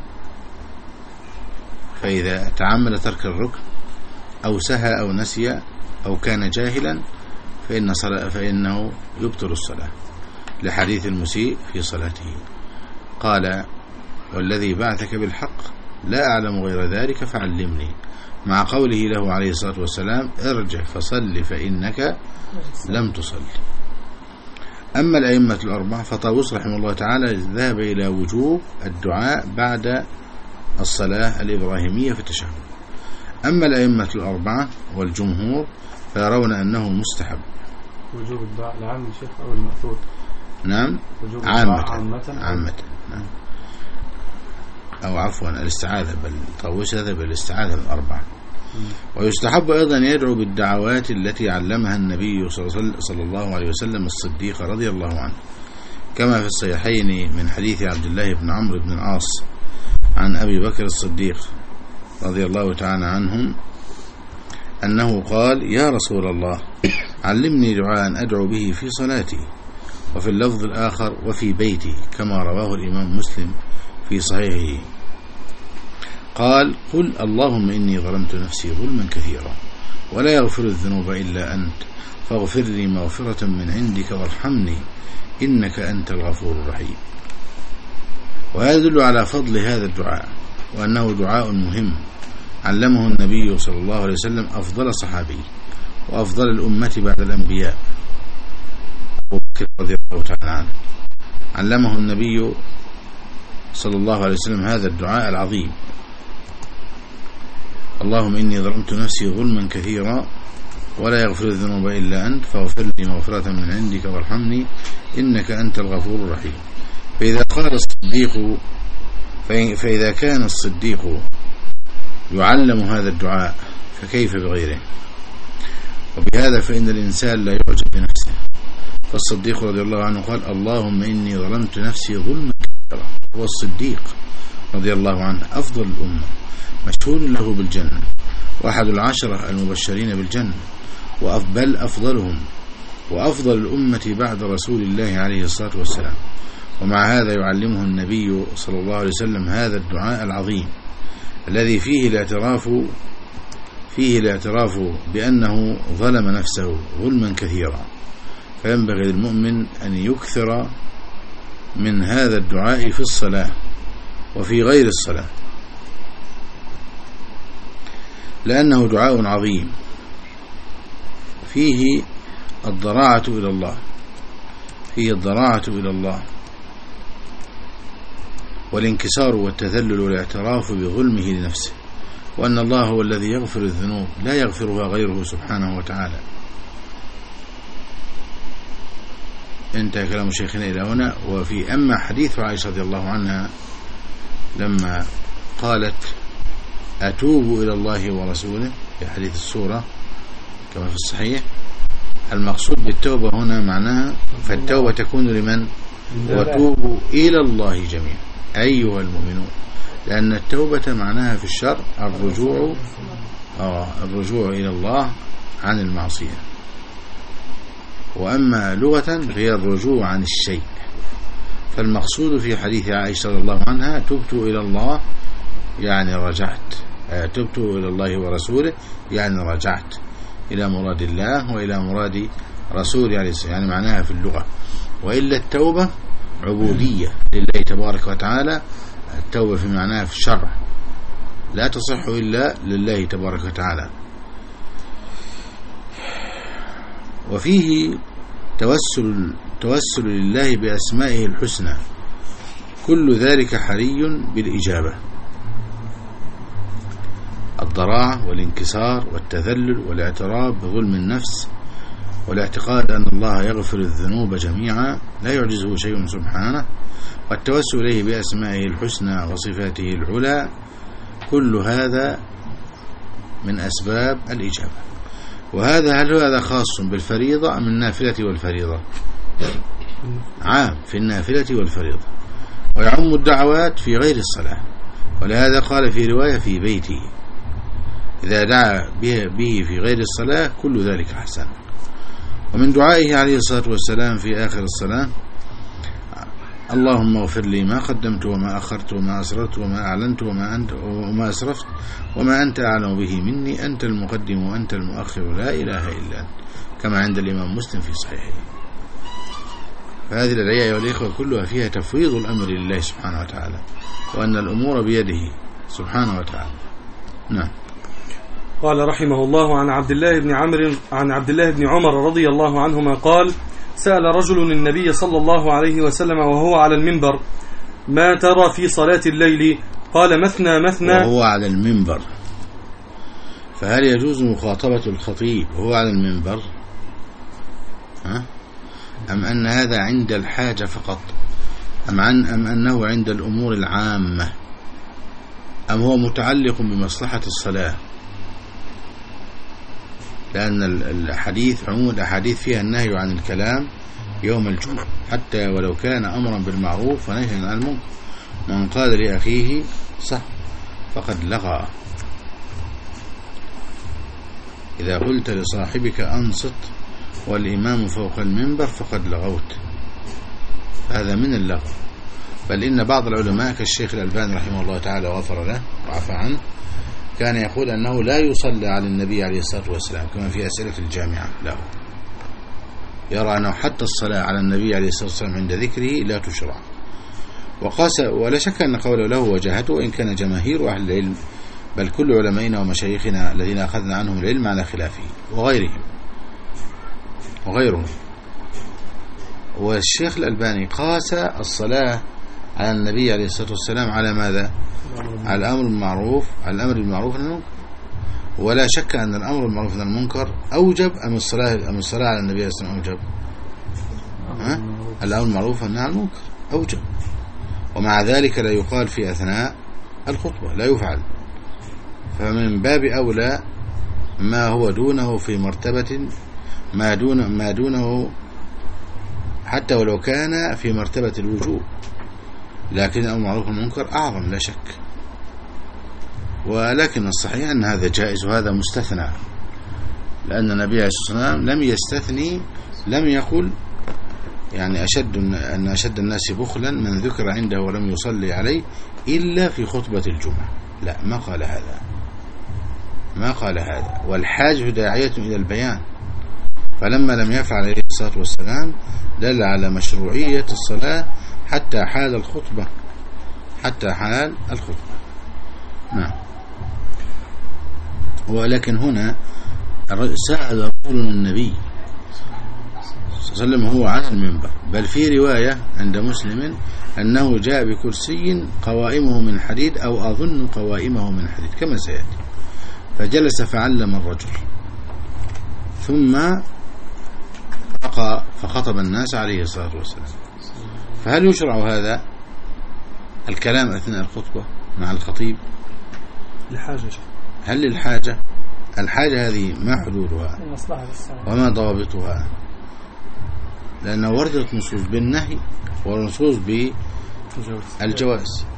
فإذا تعمد ترك الركن أو سهى أو نسي أو كان جاهلا فإن صلاة فإنه يبطل الصلاة، لحديث المسيء في صلاته قال والذي بعثك بالحق لا أعلم غير ذلك فعلمني، مع قوله له عليه الصلاة والسلام ارجع فصل فإنك لم تصل. أما الأئمة الأربعة فطاووس رحمه الله تعالى ذهب إلى وجوب الدعاء بعد الصلاة الإبراهيمية في التشهد. أما الأئمة الأربعة والجمهور فيرون أنه مستحب. وجوب الدعاء العام الشيخ أو المأثور؟ نعم عامة عامة نعم. أو عفوا الاستعاذة، بل طاووس هذا بالاستعاذة الأربعة. ويستحب أيضا يدعو بالدعوات التي علمها النبي صلى الله عليه وسلم الصديق رضي الله عنه، كما في الصحيحين من حديث عبد الله بن عمرو بن العاص عن أبي بكر الصديق رضي الله تعالى عنهم أنه قال يا رسول الله علمني دعاء أدعو به في صلاتي، وفي اللفظ الآخر وفي بيتي، كما رواه الإمام مسلم في صحيحه. قال قل اللهم إني ظلمت نفسي ظلما كثيرا ولا يغفر الذنوب إلا أنت فاغفر لي مغفرة من عندك وارحمني إنك أنت الغفور الرحيم. وهذا يدل على فضل هذا الدعاء وأنه دعاء مهم علمه النبي صلى الله عليه وسلم أفضل صحابي وأفضل الأمة بعد الأنبياء أبو بكر رضي الله تعالى عنه، علمه النبي صلى الله عليه وسلم هذا الدعاء العظيم اللهم إني ظلمت نفسي ظلما كثيرا ولا يغفر الذنوب إلا أنت فاغفر لي مغفرة من عندك وارحمني إنك أنت الغفور الرحيم. فإذا قال الصديق فإذا كان الصديق يعلم هذا الدعاء فكيف بغيره؟ وبهذا فإن الإنسان لا يعجب بنفسه، فالصديق رضي الله عنه قال اللهم إني ظلمت نفسي ظلما كثيرا. هو الصديق رضي الله عنه أفضل الأمة مشهود له بالجنة وأحد العشرة المبشرين بالجنة وأفضل أفضلهم وأفضل الأمة بعد رسول الله عليه الصلاة والسلام، ومع هذا يعلمه النبي صلى الله عليه وسلم هذا الدعاء العظيم الذي فيه الاعتراف فيه الاعتراف بأنه ظلم نفسه ظلما كثيرا. فينبغي للمؤمن أن يكثر من هذا الدعاء في الصلاة وفي غير الصلاة، لأنه دعاء عظيم فيه الضراعة إلى الله فيه الضراعة إلى الله والانكسار والتذلل والاعتراف بظلمه لنفسه، وأن الله هو الذي يغفر الذنوب لا يغفرها غيره سبحانه وتعالى. انتهى كلام شيخنا إلى هنا. وفي أما حديث عائشة رضي الله عنها لما قالت أتوب إلى الله ورسوله في حديث السورة كما في الصحيح. المقصود بالتوبة هنا معناها فالتوبة تكون لمن؟ وتوبوا إلى الله جميعا أيها المؤمنون، لأن التوبة معناها في الشرع الرجوع آه الرجوع إلى الله عن المعصية، وأما لغة هي الرجوع عن الشيء. فالمقصود في حديث عائشة رضي الله عنها تبت إلى الله يعني رجعت، تبت إلى الله ورسوله يعني رجعت إلى مراد الله وإلى مراد رسوله عليه السلام، يعني معناها في اللغة. وإلا التوبة عبودية لله تبارك وتعالى، التوبة في معناها في الشرع لا تصح إلا لله تبارك وتعالى. وفيه توسل توسل لله بأسمائه الحسنى، كل ذلك حري بالإجابة. الضراعة والانكسار والتذلل والاعتراف بظلم النفس والاعتقاد أن الله يغفر الذنوب جميعا لا يعجزه شيء سبحانه، والتوسل إليه بأسمائه الحسنى وصفاته العلى، كل هذا من أسباب الإجابة. وهذا هل هذا خاص بالفريضة أم النافلة والفريضة؟ عام في النافلة والفريضة، ويعم الدعوات في غير الصلاة. ولهذا قال في رواية في بيته إذا دعا به في غير الصلاة كل ذلك حسن. ومن دعائه عليه الصلاة والسلام في آخر الصلاة اللهم اغفر لي ما قدمت وما أخرت وما أسررت وما أعلنت وما أنت وما أسرفت وما أنت أعلم به مني، أنت المقدم وأنت المؤخر لا إله إلا أنت، كما عند الإمام مسلم في صحيحه. فهذه الأدعية والإخوة كلها فيها تفويض الأمر لله سبحانه وتعالى، وأن الأمور بيده سبحانه وتعالى. نعم. قال رحمه الله عن عبد الله بن عمرو عن عبد الله بن عمر رضي الله عنهما قال: سأل رجل النبي صلى الله عليه وسلم وهو على المنبر: ما ترى في صلاة الليل؟ قال: مثنى مثنى. وهو على المنبر، فهل يجوز مخاطبة الخطيب وهو على المنبر؟ ها؟ أم أن هذا عند الحاجة فقط؟ أم, عن أم أنه عند الأمور العامة؟ أم هو متعلق بمصلحة الصلاة؟ لأن الحديث عموم الأحاديث فيها النهي عن الكلام يوم الجمعة، حتى ولو كان أمرا بالمعروف ونهيا عن المنكر. من قال لأخيه صح فقد لغى. إذا قلت لصاحبك أنصت والإمام فوق المنبر فقد لغوت، هذا من اللغو. بل إن بعض العلماء كالشيخ الألباني رحمه الله تعالى وغفر له وعفى عنه كان يقول أنه لا يصلى على النبي عليه الصلاة والسلام، كما في أسئلة الجامعة له، يرى أنه حتى الصلاة على النبي عليه الصلاة والسلام عند ذكره لا تشرع. وقاس ولا شك أن قوله له وجهته، وإن كان جماهير أهل العلم بل كل علمائنا ومشايخنا الذين أخذنا عنهم العلم على خلافه وغيرهم وغيرهم. والشيخ الألباني قاس الصلاة على النبي عليه الصلاة والسلام على ماذا؟ على الأمر بالمعروف، على الأمر بالمعروف والنهي. ولا شك أن الأمر بالمعروف والمنكر أوجب أم الصلاة أم الصلاة على النبي عليه الصلاة والسلام أوجب؟ ها؟ الأمر بالمعروف والنهي عن المنكر أوجب، ومع ذلك لا يقال في أثناء الخطبة، لا يفعل. فمن باب أولى ما هو دونه في مرتبة ما دون ما دونه حتى ولو كان في مرتبة الوجوب، لكن الأمر بالمعروف والمنكر أعظم لا شك. ولكن الصحيح أن هذا جائز وهذا مستثنى، لأن النبي عليه الصلاة والسلام لم يستثني، لم يقل يعني أشد أن أشد الناس بخلا من ذكر عنده ولم يصلي عليه إلا في خطبة الجمعة. لا، ما قال هذا، ما قال هذا. والحاجة داعية إلى البيان، فلما لم يفعل عليه الصلاة والسلام دل على مشروعية الصلاة حتى حال الخطبة، حتى حال الخطبة. نعم. ولكن هنا سأل رجل النبي صلى الله عليه وسلم هو على المنبر، بل في رواية عند مسلم أنه جاء بكرسي قوائمه من حديد أو أظن قوائمه من حديد كما سيأتي، فجلس فعلم الرجل ثم رقى فخطب الناس عليه الصلاة والسلام. فهل يشرع هذا الكلام أثناء الخطبة مع الخطيب؟ لحاجة. هل للحاجة؟ الحاجة هذه ما حدودها المصلحة الصلاة وما ضوابطها؟ لأن وردت نصوص بالنهي ونصوص بالجواز،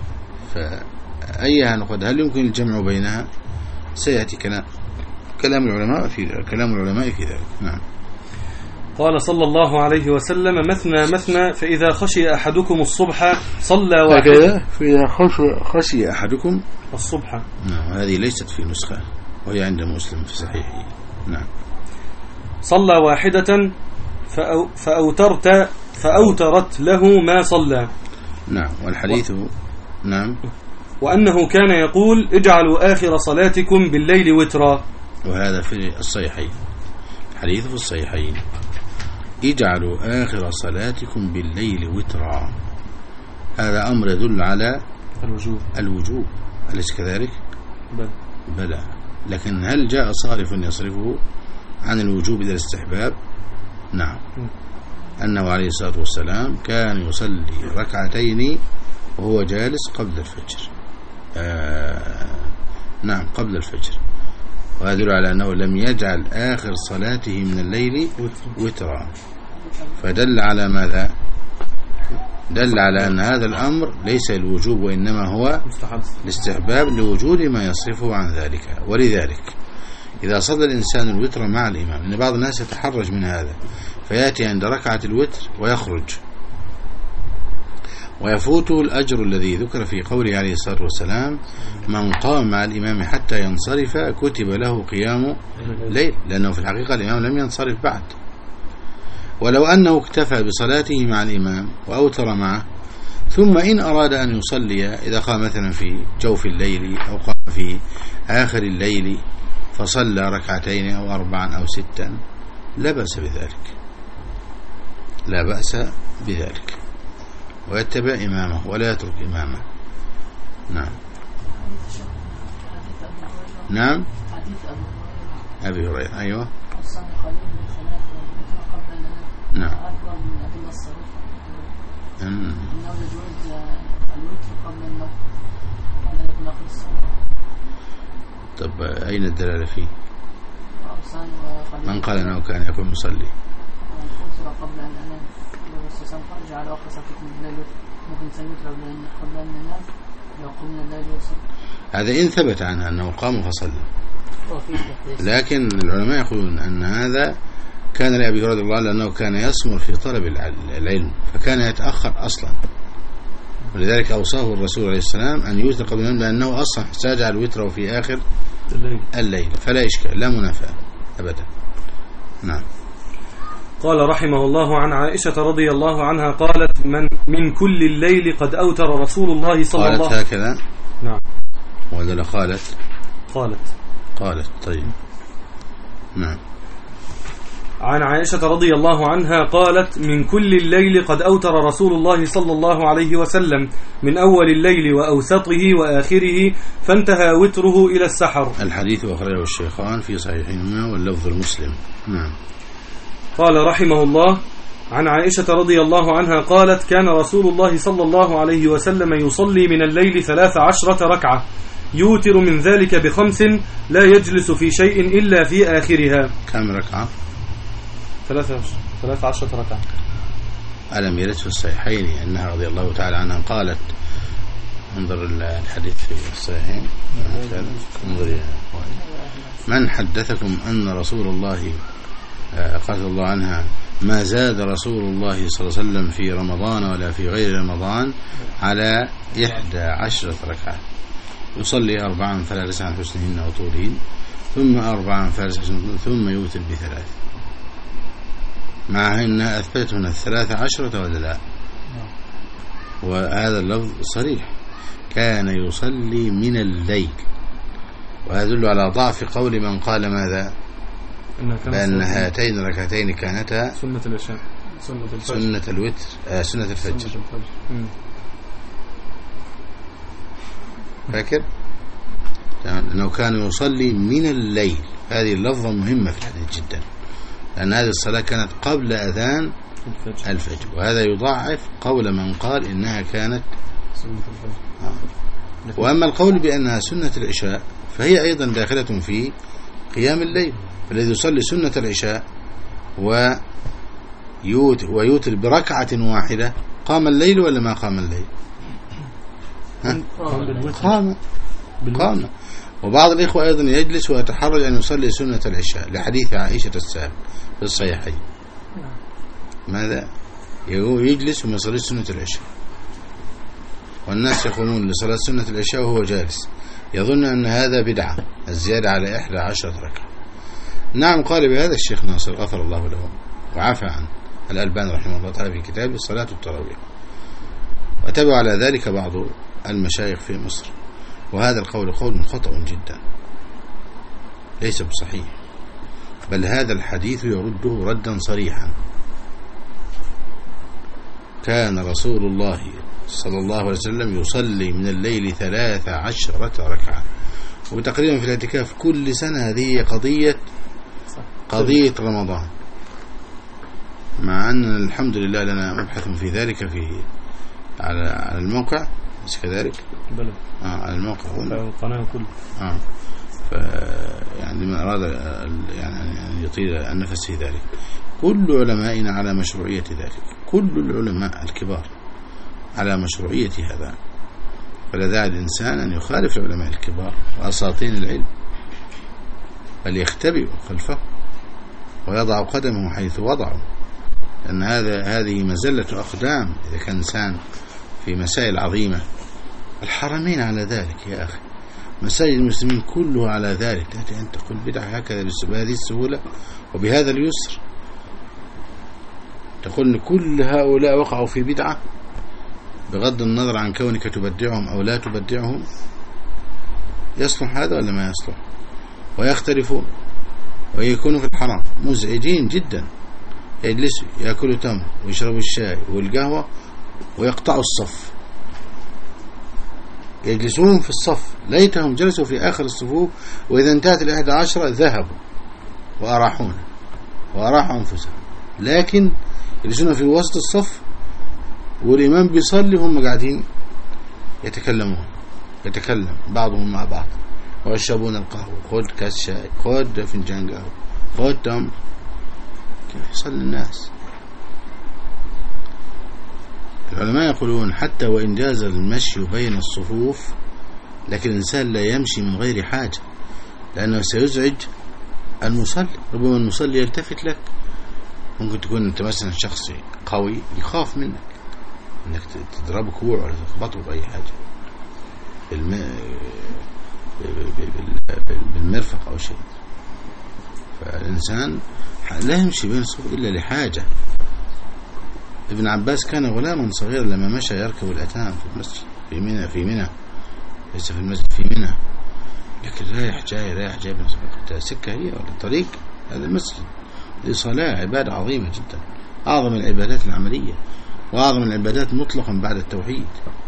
فأيها نقول هل يمكن الجمع بينها؟ سيأتي كلام كلام العلماء في كلام العلماء في ذلك. نعم. قال صلى الله عليه وسلم: مثنى مثنى فإذا خشي أحدكم الصبح صلى واحدة. فإذا خشي, خشي أحدكم الصبح. نعم. هذه ليست في نسخة وهي عند مسلم في صحيحه. نعم. صلى واحدة فأو فأوترت فأوترت له ما صلى. نعم. والحديث و... نعم. وأنه كان يقول: اجعلوا آخر صلاتكم بالليل وترا. وهذا في الصحيحين، الحديث في الصحيحين: اجعلوا آخر صلاتكم بالليل وترا. هذا أمر يدل على الوجوب. الوجوب أليس كذلك؟ بلى. بلى. لكن هل جاء صارف يصرفه عن الوجوب إلى الاستحباب؟ نعم. أنه عليه الصلاة والسلام كان يصلي ركعتين وهو جالس قبل الفجر. آه نعم قبل الفجر، وهذا يدل على أنه لم يجعل آخر صلاته من الليل وترا، فدل على ماذا؟ دل على أن هذا الأمر ليس الوجوب وإنما هو الاستحباب لوجود ما يصرفه عن ذلك. ولذلك إذا صلى الإنسان الوتر مع الإمام، إن بعض الناس يتحرج من هذا فيأتي عند ركعة الوتر ويخرج ويفوته الأجر الذي ذكر في قوله عليه الصلاة والسلام: من قام مع الإمام حتى ينصرف كتب له قيام ليل، لأنه في الحقيقة الإمام لم ينصرف بعد. ولو أنه اكتفى بصلاته مع الإمام وأوتر معه، ثم إن أراد أن يصلي إذا قام مثلا في جوف الليل أو قام في آخر الليل فصلى ركعتين أو أربعا أو ستا، لا بأس بذلك، لا بأس بذلك، ويتبع إمامه ولا يترك إمامه. نعم. نعم. أبي هريرة. أيوة. نعم. طب أين الدلالة فيه؟ من قال أنه كان يكون مصلي؟ قبل أن أنام خرج على آخر صلاتكم بالليل ممكن نسميه قبل أن ننام لو قمنا الليل وصل. هذا إن ثبت عنه أنه قام فصلى، لكن العلماء يقولون أن هذا كان لأبي هريرة رضي الله عنه لأنه كان يسمر في طلب العلم فكان يتأخر أصلا، ولذلك أوصاه الرسول عليه السلام أن يوتر قبل النوم، لأنه أصلا استجعل وتره في آخر الليل، فلا إشكال، لا منافاة أبدا. نعم. قال رحمه الله: عن عائشة رضي الله عنها قالت: من من كل الليل قد أوتر رسول الله صلى الله عليه وسلم. قالت هكذا؟ نعم. ولا قالت؟ قالت قالت طيب. نعم. عن عائشة رضي الله عنها قالت: من كل الليل قد أوتر رسول الله صلى الله عليه وسلم، من أول الليل وأوسطه وآخره، فانتهى وتره إلى السحر. الحديث أخرجه الشيخان في صحيحهما واللفظ المسلم. نعم. قال رحمه الله: عن عائشة رضي الله عنها قالت: كان رسول الله صلى الله عليه وسلم يصلي من الليل ثلاث عشرة ركعة، يوتر من ذلك بخمس، لا يجلس في شيء إلا في آخرها. كم ركعة؟ ثلاث عشرة ركعة. ألم يرد في الصحيحين أنها رضي الله تعالى عنها قالت، انظر الحديث في الصحيحين، انظر من حدثكم أن رسول الله قال الله عنها: ما زاد رسول الله صلى الله عليه وسلم في رمضان ولا في غير رمضان على إحدى عشرة ركعة، يصلي أربعا فلا ليس عن حسنهن وطولهن، ثم أربعا فلا ليس عن حسنهن، ثم يوتر بثلاث، مع أنها أثبتت هنا الثلاثة عشرة ولا لا؟ وهذا اللفظ صريح، كان يصلي من الليل، وهذا يدل على ضعف قول من قال ماذا؟ بأن هاتين ركعتين كانتا سنة العشاء، سنة الفجر، سنة الوتر، آه سنة الفجر. سنة الفجر. فاكر؟ أنه كان يصلي من الليل، هذه اللفظة مهمة في الحديث جدا، لأن هذه الصلاة كانت قبل أذان الفجر, الفجر. وهذا يضاعف قول من قال إنها كانت سنة الفجر. آه. وأما القول بأنها سنة العشاء فهي أيضا داخلة في قيام الليل. الذي يصلي سنة العشاء ويوتر بركعة واحدة قام الليل ولا ما قام الليل؟ ها؟ قام قام. وبعض الإخوة أيضا يجلس ويتحرج أن يصلي سنة العشاء لحديث عائشة السابق في الصحيحين. ماذا؟ يجلس وما يصلي سنة العشاء، والناس يقومون لصلاة سنة العشاء وهو جالس، يظن أن هذا بدعة الزيادة على إحدى عشرة ركعة. نعم، قال بهذا الشيخ ناصر غفر الله له وعفى عنه الألباني رحمه الله تعالى في كتابه صلاة التراويح، وتبع على ذلك بعض المشايخ في مصر. وهذا القول قول خطأ جدا ليس بصحيح، بل هذا الحديث يرده ردا صريحا. كان رسول الله صلى الله عليه وسلم يصلي من الليل ثلاث عشرة ركعة، وتقريبا في الاعتكاف كل سنة. هذه قضية قضية رمضان، مع أن الحمد لله لنا مبحث في ذلك في على على الموقع، بس كذلك بلد آه على الموقع والقناة كله آه ف يعني لمن أراد يعني أن يطيل النفس في ذلك. كل علمائنا على مشروعية ذلك، كل العلماء الكبار على مشروعية هذا، فلا داعي الإنسان أن يخالف العلماء الكبار وأساطين العلم، بل يختبئ خلفه ويضع قدمه حيث وضعه، لأن هذا هذه مزلة أقدام. إذا كان إنسان في مسائل عظيمة، الحرمين على ذلك يا أخي، مساجد المسلمين كلها على ذلك، تأتي أن تقول بدعة هكذا بهذه السهولة وبهذا اليسر، تقول أن كل هؤلاء وقعوا في بدعة بغض النظر عن كونك تبدعهم أو لا تبدعهم. يصلح هذا ولا ما يصلح؟ ويختلفون ويكونوا في الحرام مزعجين جدا، يجلسوا يأكلوا تمر ويشربوا الشاي والقهوة ويقطعوا الصف، يجلسون في الصف، ليتهم جلسوا في آخر الصفوف، وإذا انتهت الإحدى عشرة ذهبوا وأراحونا وأراحوا أنفسهم، لكن يجلسون في وسط الصف والإمام بيصلي هم قاعدين يتكلمون، يتكلم بعضهم مع بعض ويشربون القهوة، خذ كاس شاي، خذ فنجان قهوة، خذ تمر. كيف يصلي الناس؟ العلماء يقولون حتى وإن جاز المشي بين الصفوف، لكن الإنسان لا يمشي من غير حاجة، لأنه سيزعج المصلي. ربما المصلي يلتفت لك، ممكن تكون أنت مثلا شخص قوي يخاف منك أنك تضربه كوع ولا تخبطه بأي حاجة بالمرفق أو شيء. فالإنسان لا يمشي بين الصفوف إلا لحاجة. ابن عباس كان غلاما صغيرا لما مشى يركب الأتام في المسجد في منى في منى ليس في المسجد في منى، لكن رايح جاي رايح جاي سكة هي ولا طريق هذا المسجد. دي صلاة عبادة عظيمة جدا، أعظم العبادات العملية وأعظم العبادات مطلقا بعد التوحيد.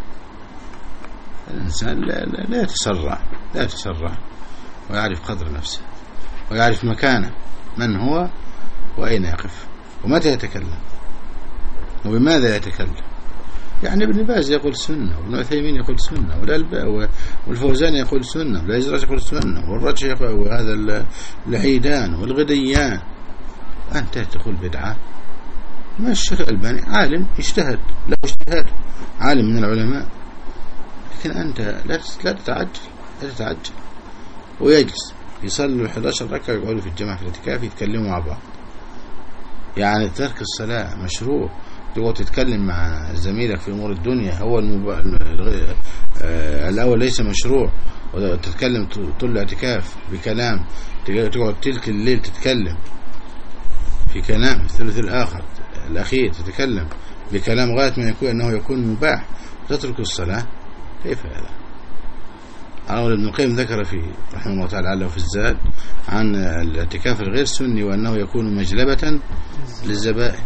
الإنسان لا, لا, لا يتسرع لا يتسرع ويعرف قدر نفسه ويعرف مكانه، من هو وأين يقف ومتى يتكلم وبماذا يتكلم. يعني ابن باز يقول سنة، وابن عثيمين يقول سنة، والفوزان يقول سنة، والأزرق يقول سنة، والرجح يقول، وهذا العيدان والغديان. أنت تقول بدعة؟ ما الشيخ الألباني عالم اجتهد، له اجتهاد، عالم من العلماء، لكن أنت لا لا تتعجل لا تتعجل ويجلس يصلوا أحد عشر ركعة ويقعدوا في الجماعة في الاعتكاف يتكلموا مع بعض. يعني ترك الصلاة مشروع، تقعد تتكلم مع زميلك في أمور الدنيا هو المب... آه الأول ليس مشروع، وتتكلم طول الاعتكاف بكلام، تقعد تلك الليل تتكلم في كلام الثلث الآخر الأخير تتكلم بكلام غاية ما يكون أنه يكون مباح، وتترك الصلاة. كيف هذا؟ عمر ابن القيم ذكر في رحمه الله تعالى له في الزاد عن الاعتكاف الغير سني وأنه يكون مجلبة للذبائح.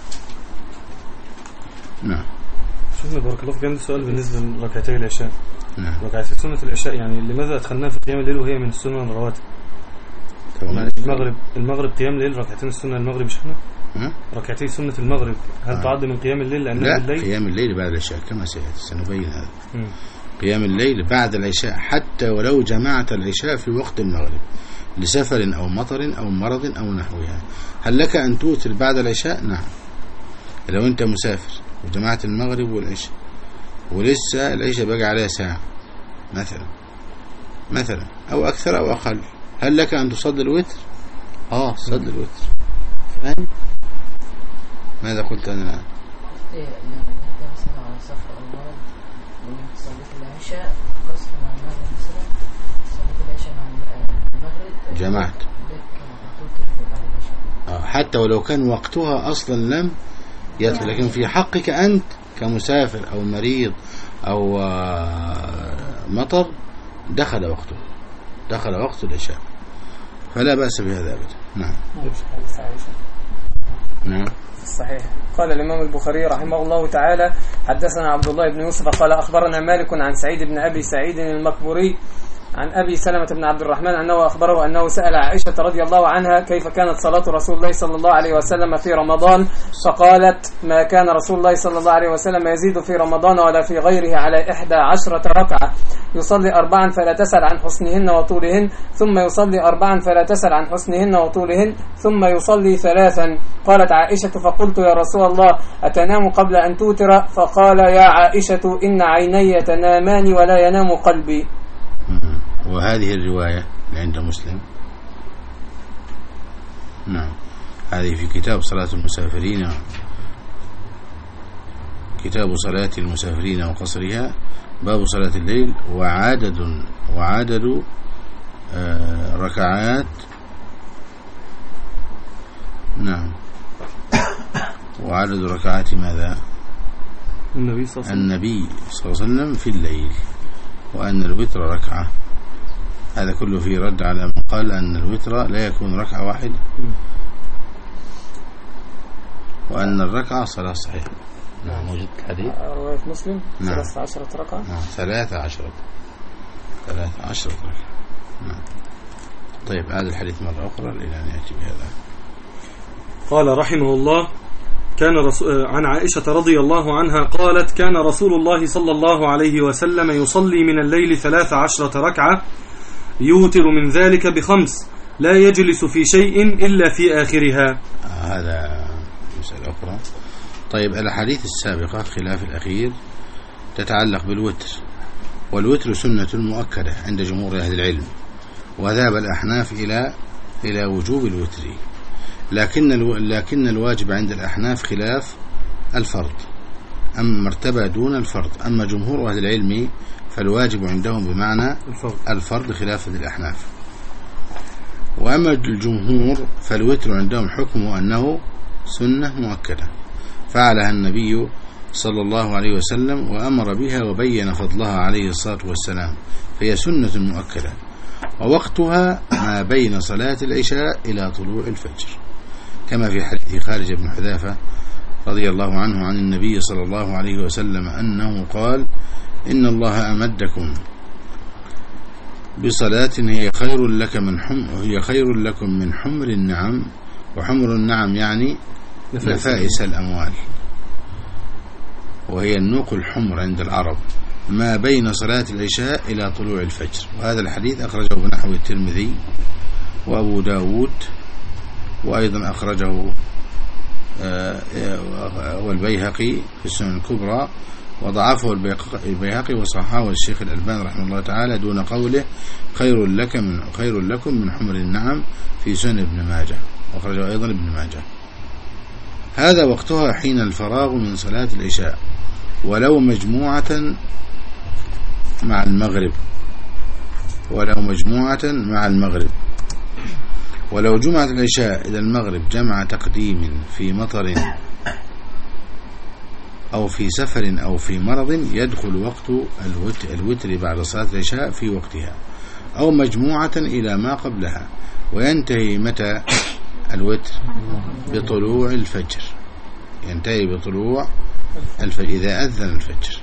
نعم. شوفنا بارك الله فيك، عندي سؤال بالنسبة لركعتي العشاء. نعم. ركعتي سنة العشاء يعني لماذا أدخلناها في قيام الليل وهي من السنة الرواتب؟ يعني المغرب المغرب قيام الليل، ركعتين السنة المغرب مش احنا؟ ركعتي سنة المغرب هل آه. تعد من قيام الليل لأنها لا بالليل؟ قيام الليل بعد العشاء كما سيأتي سنبين هذا. م. قيام الليل بعد العشاء حتى ولو جمعت العشاء في وقت المغرب لسفر أو مطر أو مرض أو نحوها. هل لك أن توتر بعد العشاء؟ نعم. لو أنت مسافر وجمعت المغرب والعشاء ولسه العشاء بقى عليها ساعة مثلا مثلا أو أكثر أو أقل، هل لك أن تصلي الوتر؟ آه صلي الوتر. فاهم؟ ماذا قلت أنا الآن؟ إيه لو أنت مثلا على سفر أو مرض وصليت العشاء قصر مع المغرب مثلا، صليت العشاء مع المغرب جمعت آه حتى ولو كان وقتها أصلا لم يتل، لكن في حقك أنت كمسافر أو مريض أو مطر دخل وقته دخل وقت العشاء فلا بأس بهذا أبدا. نعم. نعم صحيح. قال الإمام البخاري رحمه الله تعالى: حدثنا عبد الله بن يوسف قال أخبرنا مالك عن سعيد بن أبي سعيد المقبوري عن أبي سلمة بن عبد الرحمن أنه أخبره أنه سأل عائشة رضي الله عنها كيف كانت صلاة رسول الله صلى الله عليه وسلم في رمضان، فقالت: ما كان رسول الله صلى الله عليه وسلم يزيد في رمضان ولا في غيره على إحدى عشرة ركعة، يصلي أربعا فلا تسأل عن حسنهن وطولهن، ثم يصلي أربعا فلا تسأل عن حسنهن وطولهن، ثم يصلي ثلاثا. قالت عائشة: فقلت يا رسول الله أتنام قبل أن توتر؟ فقال: يا عائشة إن عيني تنامان ولا ينام قلبي. وهذه الرواية عند مسلم. نعم. هذه في كتاب صلاة المسافرين، كتاب صلاة المسافرين وقصرها، باب صلاة الليل، وعدد وعدد آه ركعات. نعم. وعدد ركعات ماذا؟ النبي صلى الله عليه وسلم النبي صلى الله عليه وسلم في الليل، وأن الوتر ركعة. هذا كله في رد على من قال أن الوتر لا يكون ركعة واحدة، وأن الركعة صلاة صحيحة. نعم. موجود الحديث رواية مسلم. نعم. ثلاثة عشرة ركعة. نعم. ثلاثة عشرة ثلاثة عشرة ركعة. نعم. طيب هذا الحديث مرة أخرى إلى أن يأتي بهذا. قال رحمه الله: كان رسول عن عائشة رضي الله عنها قالت: كان رسول الله صلى الله عليه وسلم يصلي من الليل ثلاث عشرة ركعة، يوتر من ذلك بخمس، لا يجلس في شيء إلا في آخرها. آه هذا مسألة أخرى. طيب الأحاديث السابقة خلاف الأخير تتعلق بالوتر، والوتر سنة مؤكدة عند جمهور أهل العلم، وذهب الأحناف إلى إلى وجوب الوتر، لكن الو... لكن الواجب عند الأحناف خلاف الفرض، أما مرتبة دون الفرض. أما جمهور أهل العلم فالواجب عندهم بمعنى الفرض, الفرض خلافا للأحناف. وأما الجمهور فالوتر عندهم حكمه أنه سنة مؤكدة فعلها النبي صلى الله عليه وسلم وأمر بها وبين فضلها عليه الصلاة والسلام، فهي سنة مؤكدة، ووقتها ما بين صلاة العشاء إلى طلوع الفجر، كما في حديث خارج بن حذافة رضي الله عنه عن النبي صلى الله عليه وسلم أنه قال: إن الله أمدكم بصلاة هي خير لك من حم هي خير لكم من حمر النعم، وحمر النعم يعني نفائس الأموال، وهي النوق الحمر عند العرب، ما بين صلاة العشاء إلى طلوع الفجر. وهذا الحديث أخرجه بنحو الترمذي وأبو داود، وأيضا أخرجه والبيهقي في السنن الكبرى، وضعفه البيهقي وصححه الشيخ الألباني رحمه الله تعالى دون قوله خير لك من خير لكم من حمر النعم في سنن ابن ماجه، وأخرجه أيضا ابن ماجه. هذا وقتها حين الفراغ من صلاة العشاء، ولو مجموعة مع المغرب ولو مجموعة مع المغرب ولو جمعت العشاء إلى المغرب جمع تقديم في مطر أو في سفر أو في مرض يدخل وقت الوتر بعد صلاة العشاء في وقتها، أو مجموعة إلى ما قبلها، وينتهي متى الوتر؟ بطلوع الفجر، ينتهي بطلوع الفجر إذا أذن الفجر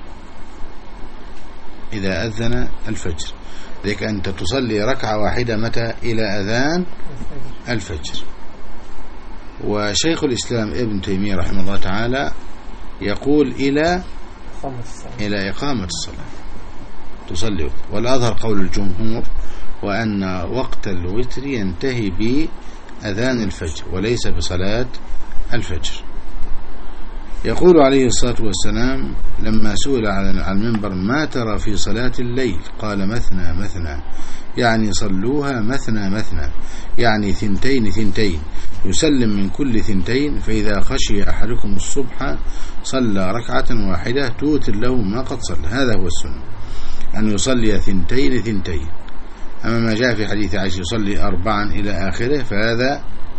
إذا أذن الفجر ذلك أنت تصلي ركعة واحدة متى؟ إلى أذان الفجر. وشيخ الإسلام ابن تيمية رحمه الله تعالى يقول إلى إلى إقامة الصلاة، تصلي وتر. والأظهر قول الجمهور وأن وقت الوتر ينتهي بأذان الفجر وليس بصلاة الفجر. يقول عليه الصلاة والسلام لما سئل على المنبر ما ترى في صلاة الليل؟ قال مثنى مثنى، يعني صلوها مثنى مثنى، يعني ثنتين ثنتين، يسلم من كل ثنتين، فإذا خشي أحدكم الصبح صلى ركعة واحدة توتر له ما قد صلى. هذا هو السنة، أن يصلي ثنتين ثنتين. أما ما جاء في حديث عائشة يصلي أربعا إلى آخره فهذا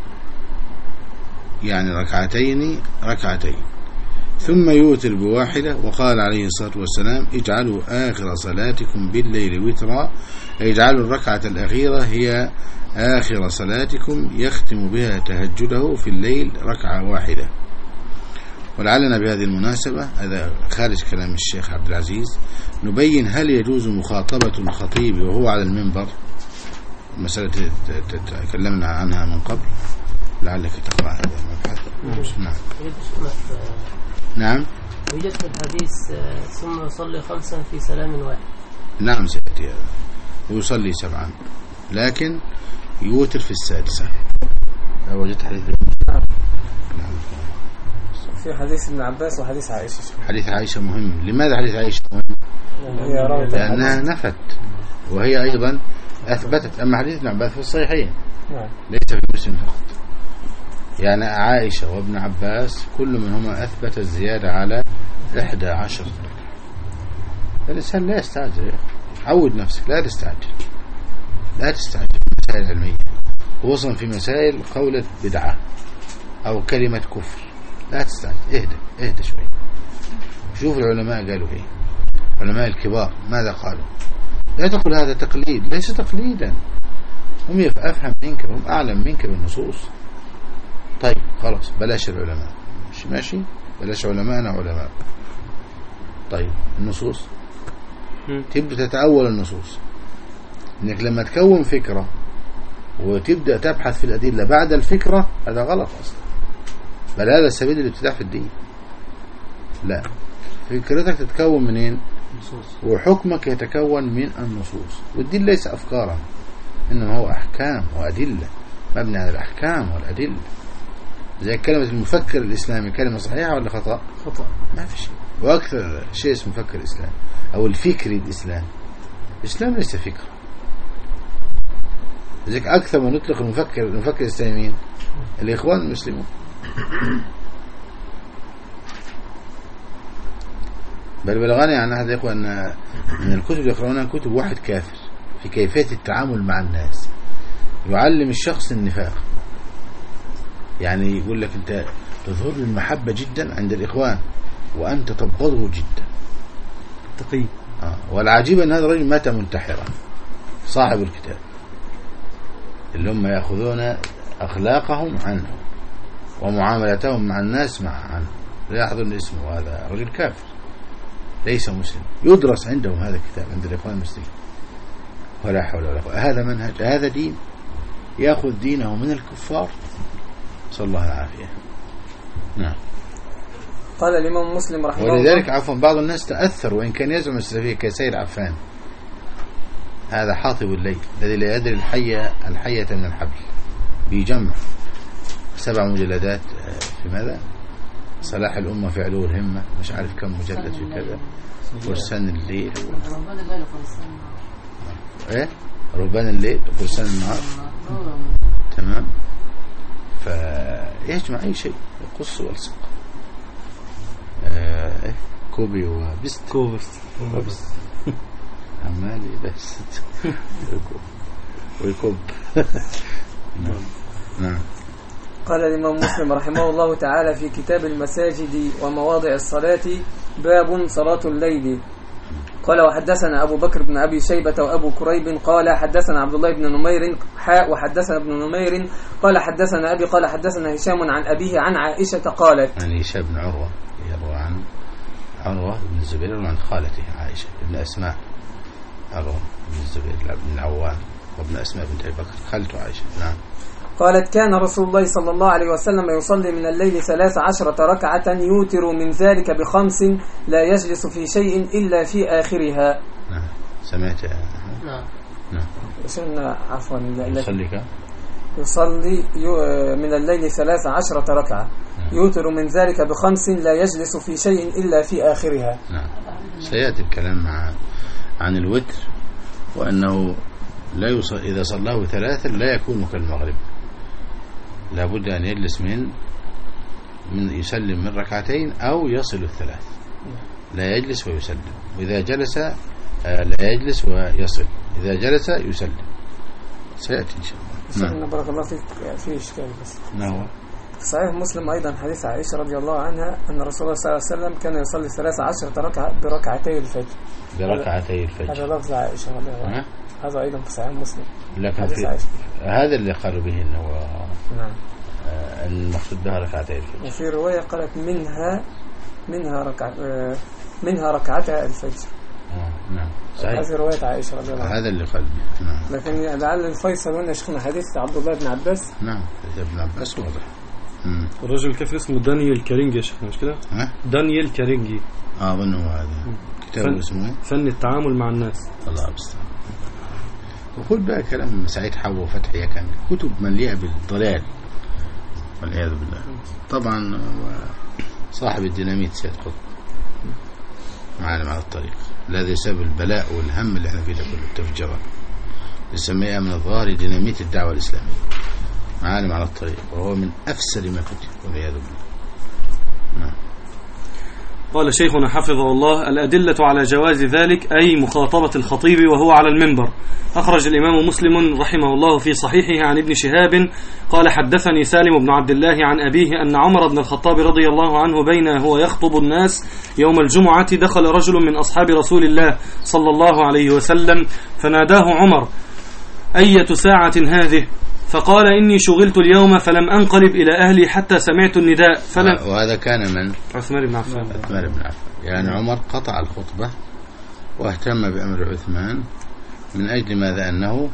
يعني ركعتين ركعتين ثم يوتر بواحدة. وقال عليه الصلاة والسلام اجعلوا آخر صلاتكم بالليل وترا، اجعلوا الركعة الأخيرة هي آخر صلاتكم يختم بها تهجده في الليل ركعة واحدة. ولعلنا بهذه المناسبة، هذا خارج كلام الشيخ عبد العزيز، نبين هل يجوز مخاطبة الخطيب وهو على المنبر، مسألة تكلمنا عنها من قبل، لعلك تقرأ هذا المبحث. نعم نعم يوجد في الحديث ثم يصلي خمسا في سلام واحد. نعم سيأتي هذا، ويصلي سبعا لكن يوتر في السادسة. لو وجدت حديث نعم في حديث ابن عباس وحديث عائشة. حديث عائشة مهم. لماذا حديث عائشة مهم؟ لأنها نفت وهي أيضا أثبتت. أما حديث ابن عباس في الصحيحين ليس في مسلم فقط. يعني عائشة وابن عباس كل منهما أثبت الزيادة على إحدى عشر. الإنسان لا يستعجل، عود نفسك، لا تستعجل لا تستعجل في المسائل العلمية، وصلا في مسائل قولة بدعة أو كلمة كفر. لا تستعجل، اهدى اهدى شوي، شوف العلماء قالوا ايه، علماء الكبار ماذا قالوا. لا تقول هذا تقليد، ليس تقليدا، هم أفهم منك، هم أعلم منك بالنصوص. طيب خلاص بلاش العلماء، مش ماشي، بلاش علماءنا علماء. طيب النصوص تبدأ تتأول النصوص. انك لما تكون فكرة وتبدأ تبحث في الأدلة بعد الفكرة، هذا غلط أصلا، بل هذا سبيل الابتداع في الدين. لا، فكرتك تتكون منين؟ وحكمك يتكون من النصوص. والدين ليس أفكارا، إنما هو أحكام وأدلة، مبني على الأحكام والأدلة. زي كلمة المفكر الإسلامي، كلمة صحيحة ولا خطأ؟ خطأ، ما في شيء. وأكثر شيء اسمه مفكر الإسلام أو الفكري الإسلام. الإسلام ليس فكرة. لذلك أكثر ما نطلق المفكر المفكر الإسلامي مين؟ الإخوان المسلمون. بل بلغني عن أحد الإخوة أن من الكتب يقرؤونها كتب واحد كافر في كيفية التعامل مع الناس، يعلم الشخص النفاق. يعني يقول لك أنت تظهر المحبة جدا عند الإخوان وأنت تبغضه جدا، تقي. آه. والعجيب أن هذا الرجل مات منتحرا، صاحب الكتاب، اللي هم يأخذون أخلاقهم عنه ومعاملتهم مع الناس مع عنه. لا يحضرن اسمه، هذا رجل كافر ليس مسلم، يدرس عندهم هذا الكتاب عند الإخوان المسلمين. ولا حول ولا قوة. هذا منهج، هذا دين، يأخذ دينه من الكفار، صلى الله العافية. نعم. قال الإمام مسلم رحمه الله. ولذلك عفوا بعض الناس تأثر وإن كان يزعم السلفية كسيد عفان، هذا حاطب الليل الذي لا يدري الحية الحية من الحبل، بيجمع سبع مجلدات في ماذا؟ صلاح الأمة في علو الهمة، مش عارف كم مجلد في كذا، فرسان الليل و... ربان الليل وفرسان النهار. ايه ربان الليل وفرسان النهار. تمام. فيجمع أي شيء يقص ويلصق. آه إيه كوبي وبست كوبست وبست عمالي بس ويكب. نعم نعم. قال الإمام مسلم رحمه الله تعالى في كتاب المساجد ومواضع الصلاة باب صلاة الليل. قال وحدثنا أبو بكر بن أبي شيبة وأبو كريب قال حدثنا عبد الله بن نمير حاء وحدثنا ابن نمير قال حدثنا أبي قال حدثنا هشام عن أبيه عن عائشة قالت. يعني هشام بن عروة يروى عن عروة بن الزبير وعن خالته عائشة ابن أسماء، عروة بن الزبير بن العوام وابن أسماء بنت أبي بكر خالته عائشة. نعم. قالت كان رسول الله صلى الله عليه وسلم يصلي من الليل ثلاث عشرة ركعة يوتر من ذلك بخمس لا يجلس في شيء إلا في آخرها. نعم. سمعت؟ نعم. نعم. شفنا عفوا يصلي كم؟ يصلي من الليل ثلاث عشرة ركعة، يوتر من ذلك بخمس لا يجلس في شيء إلا في آخرها. نعم. سيأتي الكلام مع عن الوتر، وأنه لا يصل إذا صلاه ثلاثا لا يكون كالمغرب، لابد أن يجلس من من يسلم من ركعتين أو يصل الثلاث، لا يجلس ويسلم. وإذا جلس لا يجلس ويصل، إذا جلس يسلم. سيأتي إن شاء الله. نعم. بارك الله فيك. في إشكال بس. نعم. صحيح مسلم أيضا حديث عائشة رضي الله عنها أن رسول الله صلى الله عليه وسلم كان يصلي ثلاث عشرة ركعة بركعتي الفجر. بركعتي الفجر. هذا لفظ عائشة رضي الله عنها. هذا أيضا في صحيح مسلم. لكن في هذا اللي قالوا به إنه نعم. آه المقصود بها ركعتي الفجر. وفي رواية قالت منها منها ركعة آه منها ركعتها الفجر. آه نعم. صحيح. هذه رواية عائشة رضي الله عنها. هذا اللي قال. نعم. لكن لعل الفيصل هنا شيخنا حديث عبد الله بن عباس. نعم. ابن عباس واضح. الرجل الكافر اسمه دانيال كارينجي يا شيخنا، مش كده؟ ها؟ دانيال كارينجي. اه اظن هو هذا. كتابه اسمه فن التعامل مع الناس. الله يستر. وخذ بقى كلام سعيد حوا وفتحي، كان كتب مليئة بالضلال والعياذ بالله. طبعا صاحب الديناميت سيد قطب معلم على الطريق، الذي سبب البلاء والهم اللي احنا فيه ده كله التفجيرات، يسميها من الظاهر ديناميت الدعوة الإسلامية، معلم على الطريق، وهو من أفسد ما كتب والعياذ بالله. نعم. قال شيخنا حفظه الله: الأدلة على جواز ذلك أي مخاطبة الخطيب وهو على المنبر. أخرج الإمام مسلم رحمه الله في صحيحه عن ابن شهاب قال: حدثني سالم بن عبد الله عن أبيه أن عمر بن الخطاب رضي الله عنه بين هو يخطب الناس يوم الجمعة دخل رجل من أصحاب رسول الله صلى الله عليه وسلم فناداه عمر: أية ساعة هذه؟ فقال: إني شغلت اليوم فلم أنقلب إلى أهلي حتى سمعت النداء فلم. وهذا كان من عثمان بن عفان. عثمان بن عفان. يعني عمر قطع الخطبة واهتم بأمر عثمان من أجل ماذا؟ أنه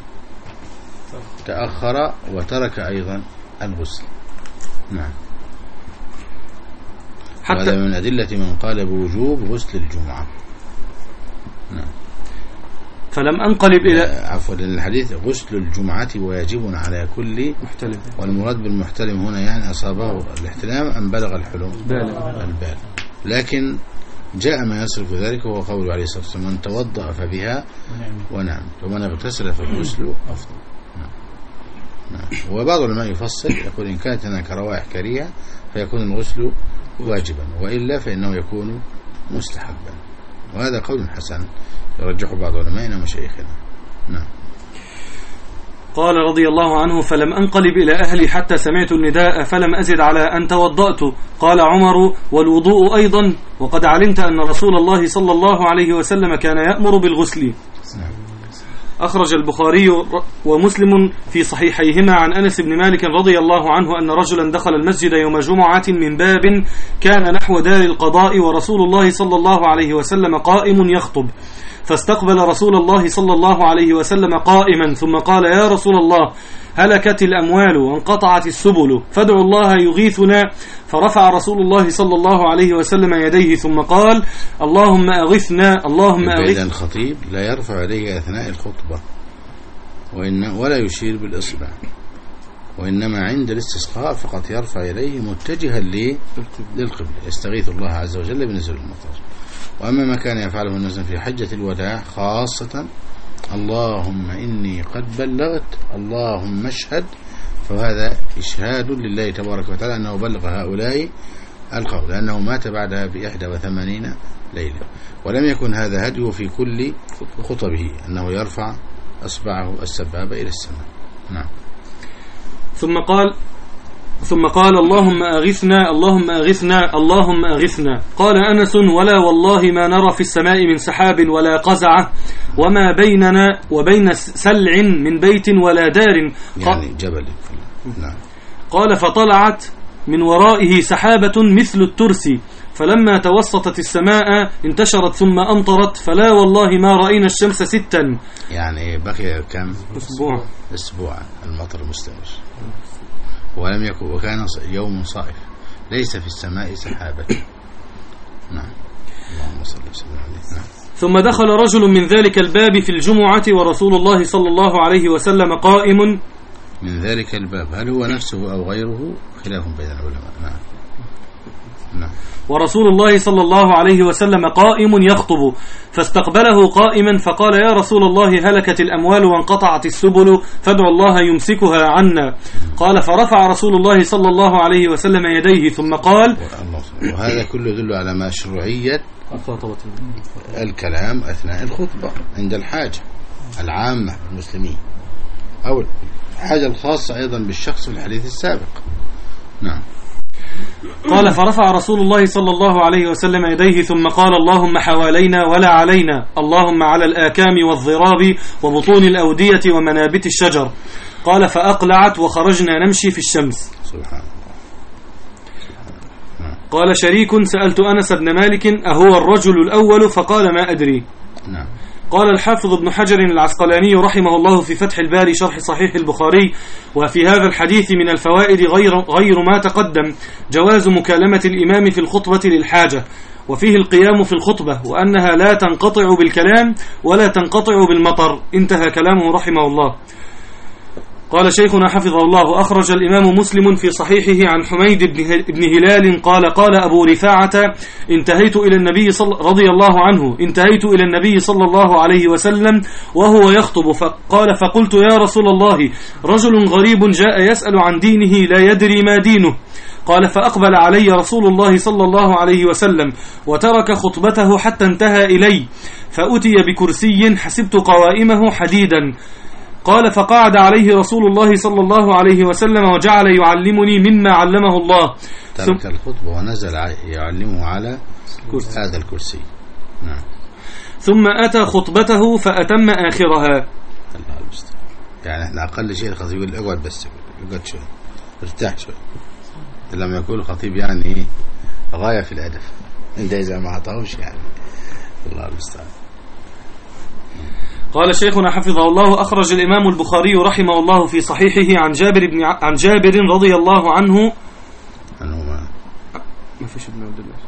تأخر وترك أيضا الغسل. نعم. حتى هذا من أدلة من قال بوجوب غسل الجمعة. نعم. فلم أنقلب إلى عفوا الحديث غسل الجمعة واجب على كل محتلم، والمراد بالمحتلم هنا يعني أصابه الاحتلام أم بلغ الحلم البالغ. لكن جاء ما يصرف ذلك وهو قول عليه الصلاة والسلام: من توضأ فبها ونعم ومن اغتسل فالغسل أفضل. نعم. نعم. وبعض العلماء يفصل يقول: إن كانت هناك روائح كريهة فيكون الغسل واجبا، وإلا فإنه يكون مستحبا، وهذا قول حسن يرجح بعض علمائنا ومشايخنا. نعم. قال رضي الله عنه: فلم أنقلب إلى أهلي حتى سمعت النداء فلم أزد على أن توضأت. قال عمر: والوضوء أيضا، وقد علمت أن رسول الله صلى الله عليه وسلم كان يأمر بالغسل. أخرج البخاري ومسلم في صحيحيهما عن أنس بن مالك رضي الله عنه أن رجلا دخل المسجد يوم جمعة من باب كان نحو دار القضاء ورسول الله صلى الله عليه وسلم قائم يخطب، فاستقبل رسول الله صلى الله عليه وسلم قائما ثم قال: يا رسول الله، هلكت الأموال وانقطعت السبل فادعوا الله يغيثنا. فرفع رسول الله صلى الله عليه وسلم يديه ثم قال: اللهم أغثنا اللهم أغثنا. الخطيب لا يرفع يديه أثناء الخطبة وإن ولا يشير بالإصبع، وإنما عند الاستسقاء فقط يرفع يديه متجها للقبلة، يستغيث الله عز وجل بنزول المطر. وأما ما كان يفعله الناس في حجة الوداع خاصة: اللهم إني قد بلغت اللهم اشهد، فهذا إشهاد لله تبارك وتعالى أنه بلغ هؤلاء القول، لأنه مات بعدها بإحدى وثمانين ليلة. ولم يكن هذا هديه في كل خطبه أنه يرفع أصبعه السبابة إلى السماء. نعم. ثم قال ثم قال: اللهم أغثنا اللهم أغثنا اللهم أغثنا. قال أنس: ولا والله ما نرى في السماء من سحاب ولا قزعة، وما بيننا وبين سلع من بيت ولا دار، يعني جبل. نعم. قال: فطلعت من ورائه سحابة مثل الترس، فلما توسطت السماء انتشرت ثم أمطرت، فلا والله ما رأينا الشمس ستا. يعني بقي كم؟ أسبوع أسبوع المطر مستمر، ولم يكن وكان يوم صائف ليس في السماء سحابة. نعم. اللهم صل وسلم عليه. نعم. ثم دخل رجل من ذلك الباب في الجمعة ورسول الله صلى الله عليه وسلم قائم. من ذلك الباب هل هو نفسه أو غيره؟ خلاف بين العلماء. نعم. نعم. ورسول الله صلى الله عليه وسلم قائم يخطب، فاستقبله قائما فقال: يا رسول الله، هلكت الأموال وانقطعت السبل، فادعوا الله يمسكها عنا. قال: فرفع رسول الله صلى الله عليه وسلم يديه ثم قال. وهذا كله يدل على مشروعية الكلام أثناء الخطبة عند الحاجة العامة المسلمين أو الحاجة الخاصة أيضا بالشخص في الحديث السابق. نعم. قال: فرفع رسول الله صلى الله عليه وسلم يديه ثم قال: اللهم حوالينا ولا علينا، اللهم على الآكام والضراب وبطون الأودية ومنابت الشجر. قال: فأقلعت وخرجنا نمشي في الشمس. سبحان الله. قال شريك: سألت أنس بن مالك: أهو الرجل الأول؟ فقال: ما أدري. نعم. قال الحافظ ابن حجر العسقلاني رحمه الله في فتح الباري شرح صحيح البخاري: وفي هذا الحديث من الفوائد غير, غير ما تقدم جواز مكالمة الإمام في الخطبة للحاجة، وفيه القيام في الخطبة، وأنها لا تنقطع بالكلام ولا تنقطع بالمطر. انتهى كلامه رحمه الله. قال شيخنا حفظه الله: أخرج الإمام مسلم في صحيحه عن حميد بن هلال قال: قال أبو رفاعة: انتهيت إلى النبي صل... رضي الله عنه انتهيت إلى النبي صلى الله عليه وسلم وهو يخطب، فقال: فقلت: يا رسول الله، رجل غريب جاء يسأل عن دينه لا يدري ما دينه. قال: فأقبل علي رسول الله صلى الله عليه وسلم وترك خطبته حتى انتهى إلي، فأتي بكرسي حسبت قوائمه حديدا. قال: فقعد عليه رسول الله صلى الله عليه وسلم وجعل يعلمني مما علمه الله. ترك الخطبة ونزل يعلمه على كرسي. هذا الكرسي. نعم. ثم أتى خطبته فأتم آخرها. الله المستعان. يعني احنا أقل شيء الخطيب يقول اقعد بس، اقعد شوي، ارتاح شوي. لما يقول الخطيب يعني ايه غاية في الأدب، انت إذا ما عطاهوش يعني. الله المستعان. قال شيخنا حفظه الله: أخرج الإمام البخاري رحمه الله في صحيحه عن جابر بن ع... عن جابر رضي الله عنه عنه ما ما فيش ابن عبد الله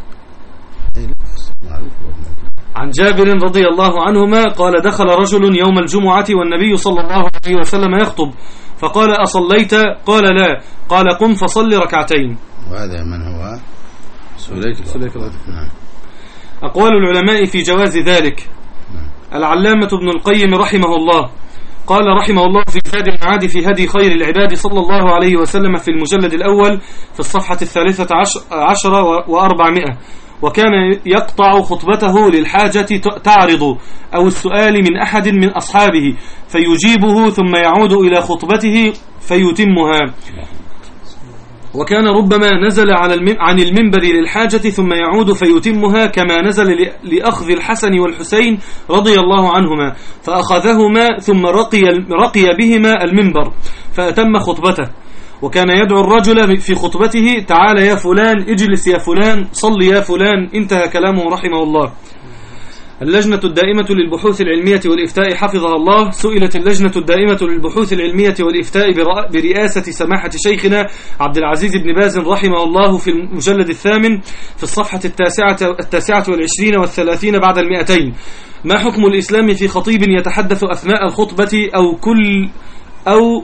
عن جابر رضي الله عنهما قال: دخل رجل يوم الجمعة والنبي صلى الله عليه وسلم يخطب، فقال: أصليت؟ قال: لا. قال: قم فصل ركعتين. وهذا من هو؟ سليك. سليك. نعم. أقوال العلماء في جواز ذلك. العلامة ابن القيم رحمه الله قال رحمه الله في زاد المعاد في هدي خير العباد صلى الله عليه وسلم في المجلد الأول في الصفحة الثالثة عشر وأربعمائة: وكان يقطع خطبته للحاجة تعرض أو السؤال من أحد من أصحابه فيجيبه ثم يعود إلى خطبته فيتمها. وكان ربما نزل على عن المنبر للحاجة ثم يعود فيتمها، كما نزل لأخذ الحسن والحسين رضي الله عنهما فأخذهما ثم رقي, رقي بهما المنبر فأتم خطبته. وكان يدعو الرجل في خطبته: تعال يا فلان، اجلس يا فلان، صل يا فلان. انتهى كلامه رحمه الله. اللجنة الدائمة للبحوث العلمية والإفتاء حفظها الله: سئلت اللجنة الدائمة للبحوث العلمية والإفتاء برئاسة سماحة شيخنا عبد العزيز بن باز رحمه الله في المجلد الثامن في الصفحة التاسعة, التاسعة والعشرين والثلاثين بعد المئتين: ما حكم الإسلام في خطيب يتحدث أثناء الخطبة أو كل أو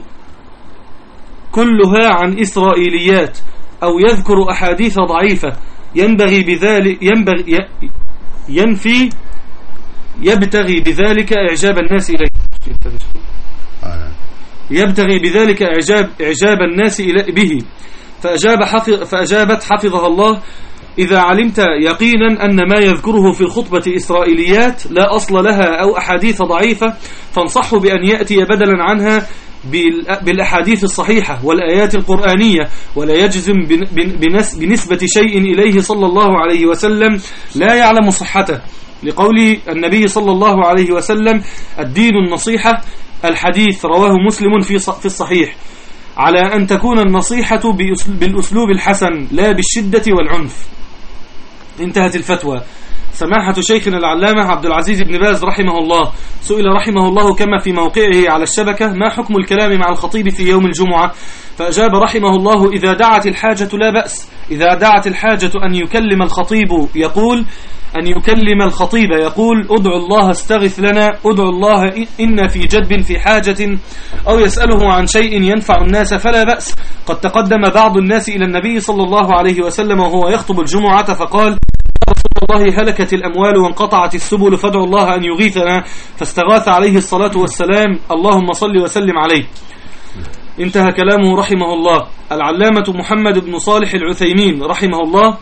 كلها عن إسرائيليات أو يذكر أحاديث ضعيفة، ينبغي بذلك ينبغي ينفي يبتغي بذلك إعجاب الناس إليه يبتغي بذلك إعجاب إعجاب الناس به. فأجاب حفظ فأجابت حفظها الله: إذا علمت يقينا أن ما يذكره في الخطبة إسرائيليات لا أصل لها أو أحاديث ضعيفة، فانصحه بأن يأتي بدلا عنها بالأحاديث الصحيحة والآيات القرآنية، ولا يجزم بنسبة شيء إليه صلى الله عليه وسلم لا يعلم صحته، لقول النبي صلى الله عليه وسلم: الدين النصيحة. الحديث رواه مسلم في الصحيح، على أن تكون النصيحة بالأسلوب الحسن لا بالشدة والعنف. انتهت الفتوى. سماحة شيخنا العلامة عبد العزيز بن باز رحمه الله سئل رحمه الله كما في موقعه على الشبكة: ما حكم الكلام مع الخطيب في يوم الجمعة؟ فأجاب رحمه الله: إذا دعت الحاجة لا بأس. إذا دعت الحاجة أن يكلم الخطيب يقول: أن يكلم الخطيب يقول ادعوا الله استغث لنا، ادعوا الله إن في جدب في حاجة، أو يسأله عن شيء ينفع الناس فلا بأس. قد تقدم بعض الناس إلى النبي صلى الله عليه وسلم وهو يخطب الجمعة فقال يا رسول الله هلكت الأموال وانقطعت السبل فادعوا الله أن يغيثنا، فاستغاث عليه الصلاة والسلام اللهم صل وسلم عليه. انتهى كلامه رحمه الله. العلامة محمد بن صالح العثيمين رحمه الله.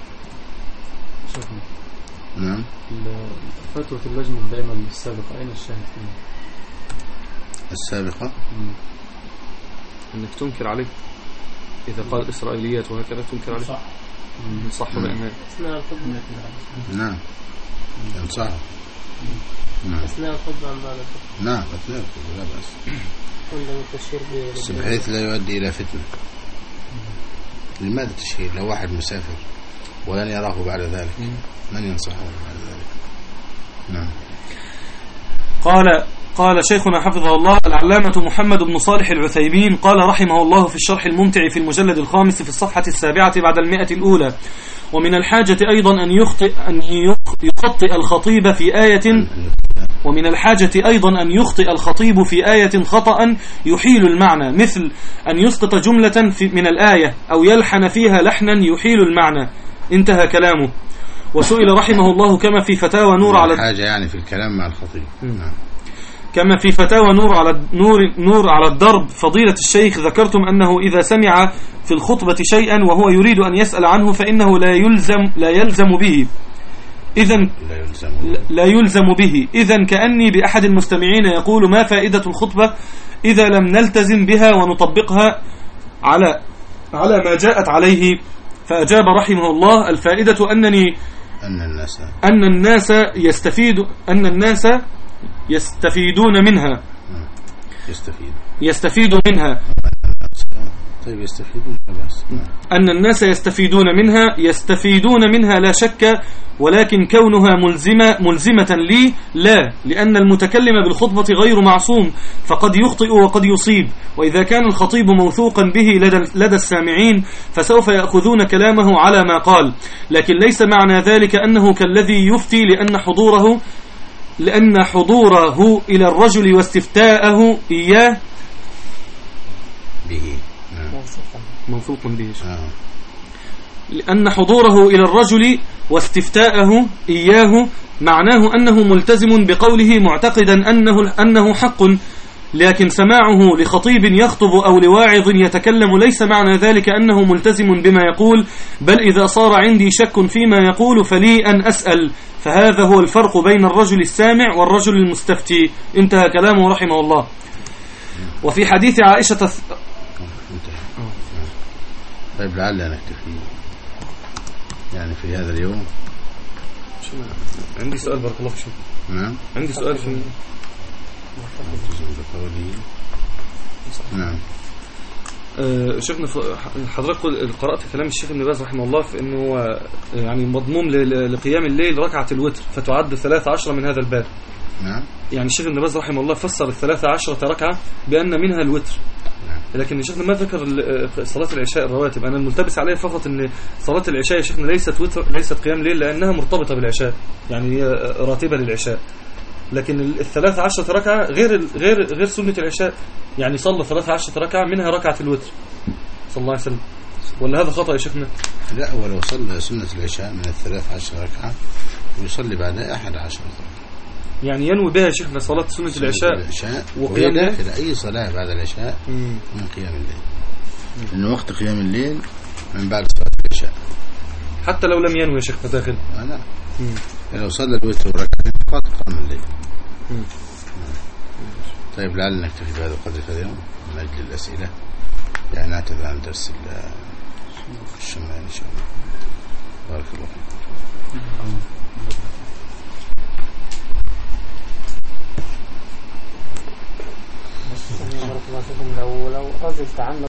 نعم. فتوى اللجنة دائما السابقة أين الشاهد فيها؟ السابقة أنك تنكر عليه إذا قال إسرائيليات وهكذا تنكر عليه. صح صح ولا إنها أثناء الخطبة. نعم ينصح. نعم أثناء الخطبة عن بعد الخطبة. نعم أثناء الخطبة لا بأس. عندما التشهير بس بحيث لا يؤدي إلى فتنة. لماذا التشهير؟ لو واحد مسافر ولن يراه بعد ذلك من ينصحه بعد ذلك؟ نعم. قال قال شيخنا حفظه الله العلامة محمد بن صالح العثيمين قال رحمه الله في الشرح الممتع في المجلد الخامس في الصفحة السابعة بعد المئة الأولى: ومن الحاجة أيضا أن يخطئ أن يخطئ الخطيب في آية ومن الحاجة أيضا أن يخطئ الخطيب في آية خطأ يحيل المعنى، مثل أن يسقط جملة في من الآية أو يلحن فيها لحنا يحيل المعنى. انتهى كلامه. وسئل رحمه الله كما في فتاوى نور على حاجة يعني في الكلام مع الخطيب. نعم. كما في فتاوى نور على نور نور على الدرب فضيلة الشيخ ذكرتم أنه إذا سمع في الخطبة شيئا وهو يريد أن يسأل عنه فإنه لا يلزم لا يلزم به إذن لا يلزم, لا يلزم به إذن كأني بأحد المستمعين يقول ما فائدة الخطبة إذا لم نلتزم بها ونطبقها على على ما جاءت عليه. فأجاب رحمه الله الفائدة أنني أن الناس أن الناس يستفيد أن الناس يستفيدون منها يستفيد يستفيد منها طيب يستفيدون بس. أن الناس يستفيدون منها يستفيدون منها لا شك، ولكن كونها ملزمة ملزمة لي لا، لأن المتكلم بالخطبة غير معصوم فقد يخطئ وقد يصيب، وإذا كان الخطيب موثوقا به لدى, لدى السامعين فسوف يأخذون كلامه على ما قال، لكن ليس معنى ذلك أنه كالذي يفتي لأن حضوره لأن حضوره إلى الرجل واستفتاءه إياه به موثوق به آه. لأن حضوره إلى الرجل واستفتاءه إياه معناه أنه ملتزم بقوله معتقدا أنه, أنه حق، لكن سماعه لخطيب يخطب أو لواعظ يتكلم ليس معنى ذلك أنه ملتزم بما يقول، بل إذا صار عندي شك فيما يقول فلي أن أسأل، فهذا هو الفرق بين الرجل السامع والرجل المستفتي. انتهى كلامه رحمه الله. وفي حديث عائشة ث... طيب لعلنا نكتفي يعني في هذا اليوم. عندي سؤال بارك الله فيك. نعم عندي سؤال في نعم أه شيخنا حضرتك قرأت كلام الشيخ ابن باز رحمه الله في انه يعني مضموم لقيام الليل ركعة الوتر فتعد ثلاثة عشر من هذا الباب. نعم. يعني الشيخ ابن باز رحمه الله فسر الثلاثة عشرة ركعة بأن منها الوتر. لكن الشيخنا ما ذكر صلاة العشاء الرواتب. أنا الملتبس عليه فقط أن صلاة العشاء يا شيخنا ليست وتر ليست قيام ليل لأنها مرتبطة بالعشاء، يعني هي راتبة للعشاء. لكن الثلاثة عشرة ركعة غير غير غير سنة العشاء، يعني صلى ثلاثة عشرة ركعة منها ركعة الوتر صلى الله عليه وسلم. ولا هذا خطأ يا شيخنا؟ لا، ولو صلى سنة العشاء من الثلاث عشر ركعة ويصلي بعدها أحد عشر ركعة، يعني ينوي بها شيخنا صلاة سنة العشاء, العشاء وقيام الليل. أي صلاة بعد العشاء مم. من قيام الليل، لأنه وقت قيام الليل من بعد صلاة العشاء حتى لو لم ينوي يا شيخنا داخل. آه لا يعني لو صلى الوتر وركعتين فقط قام الليل. مم. طيب لعلنا نكتفي بهذا القدر في اليوم من أجل الأسئلة، يعني نعتذر عن درس الشمال إن شاء الله. بارك الله فيكم. لو لو رجل تعمد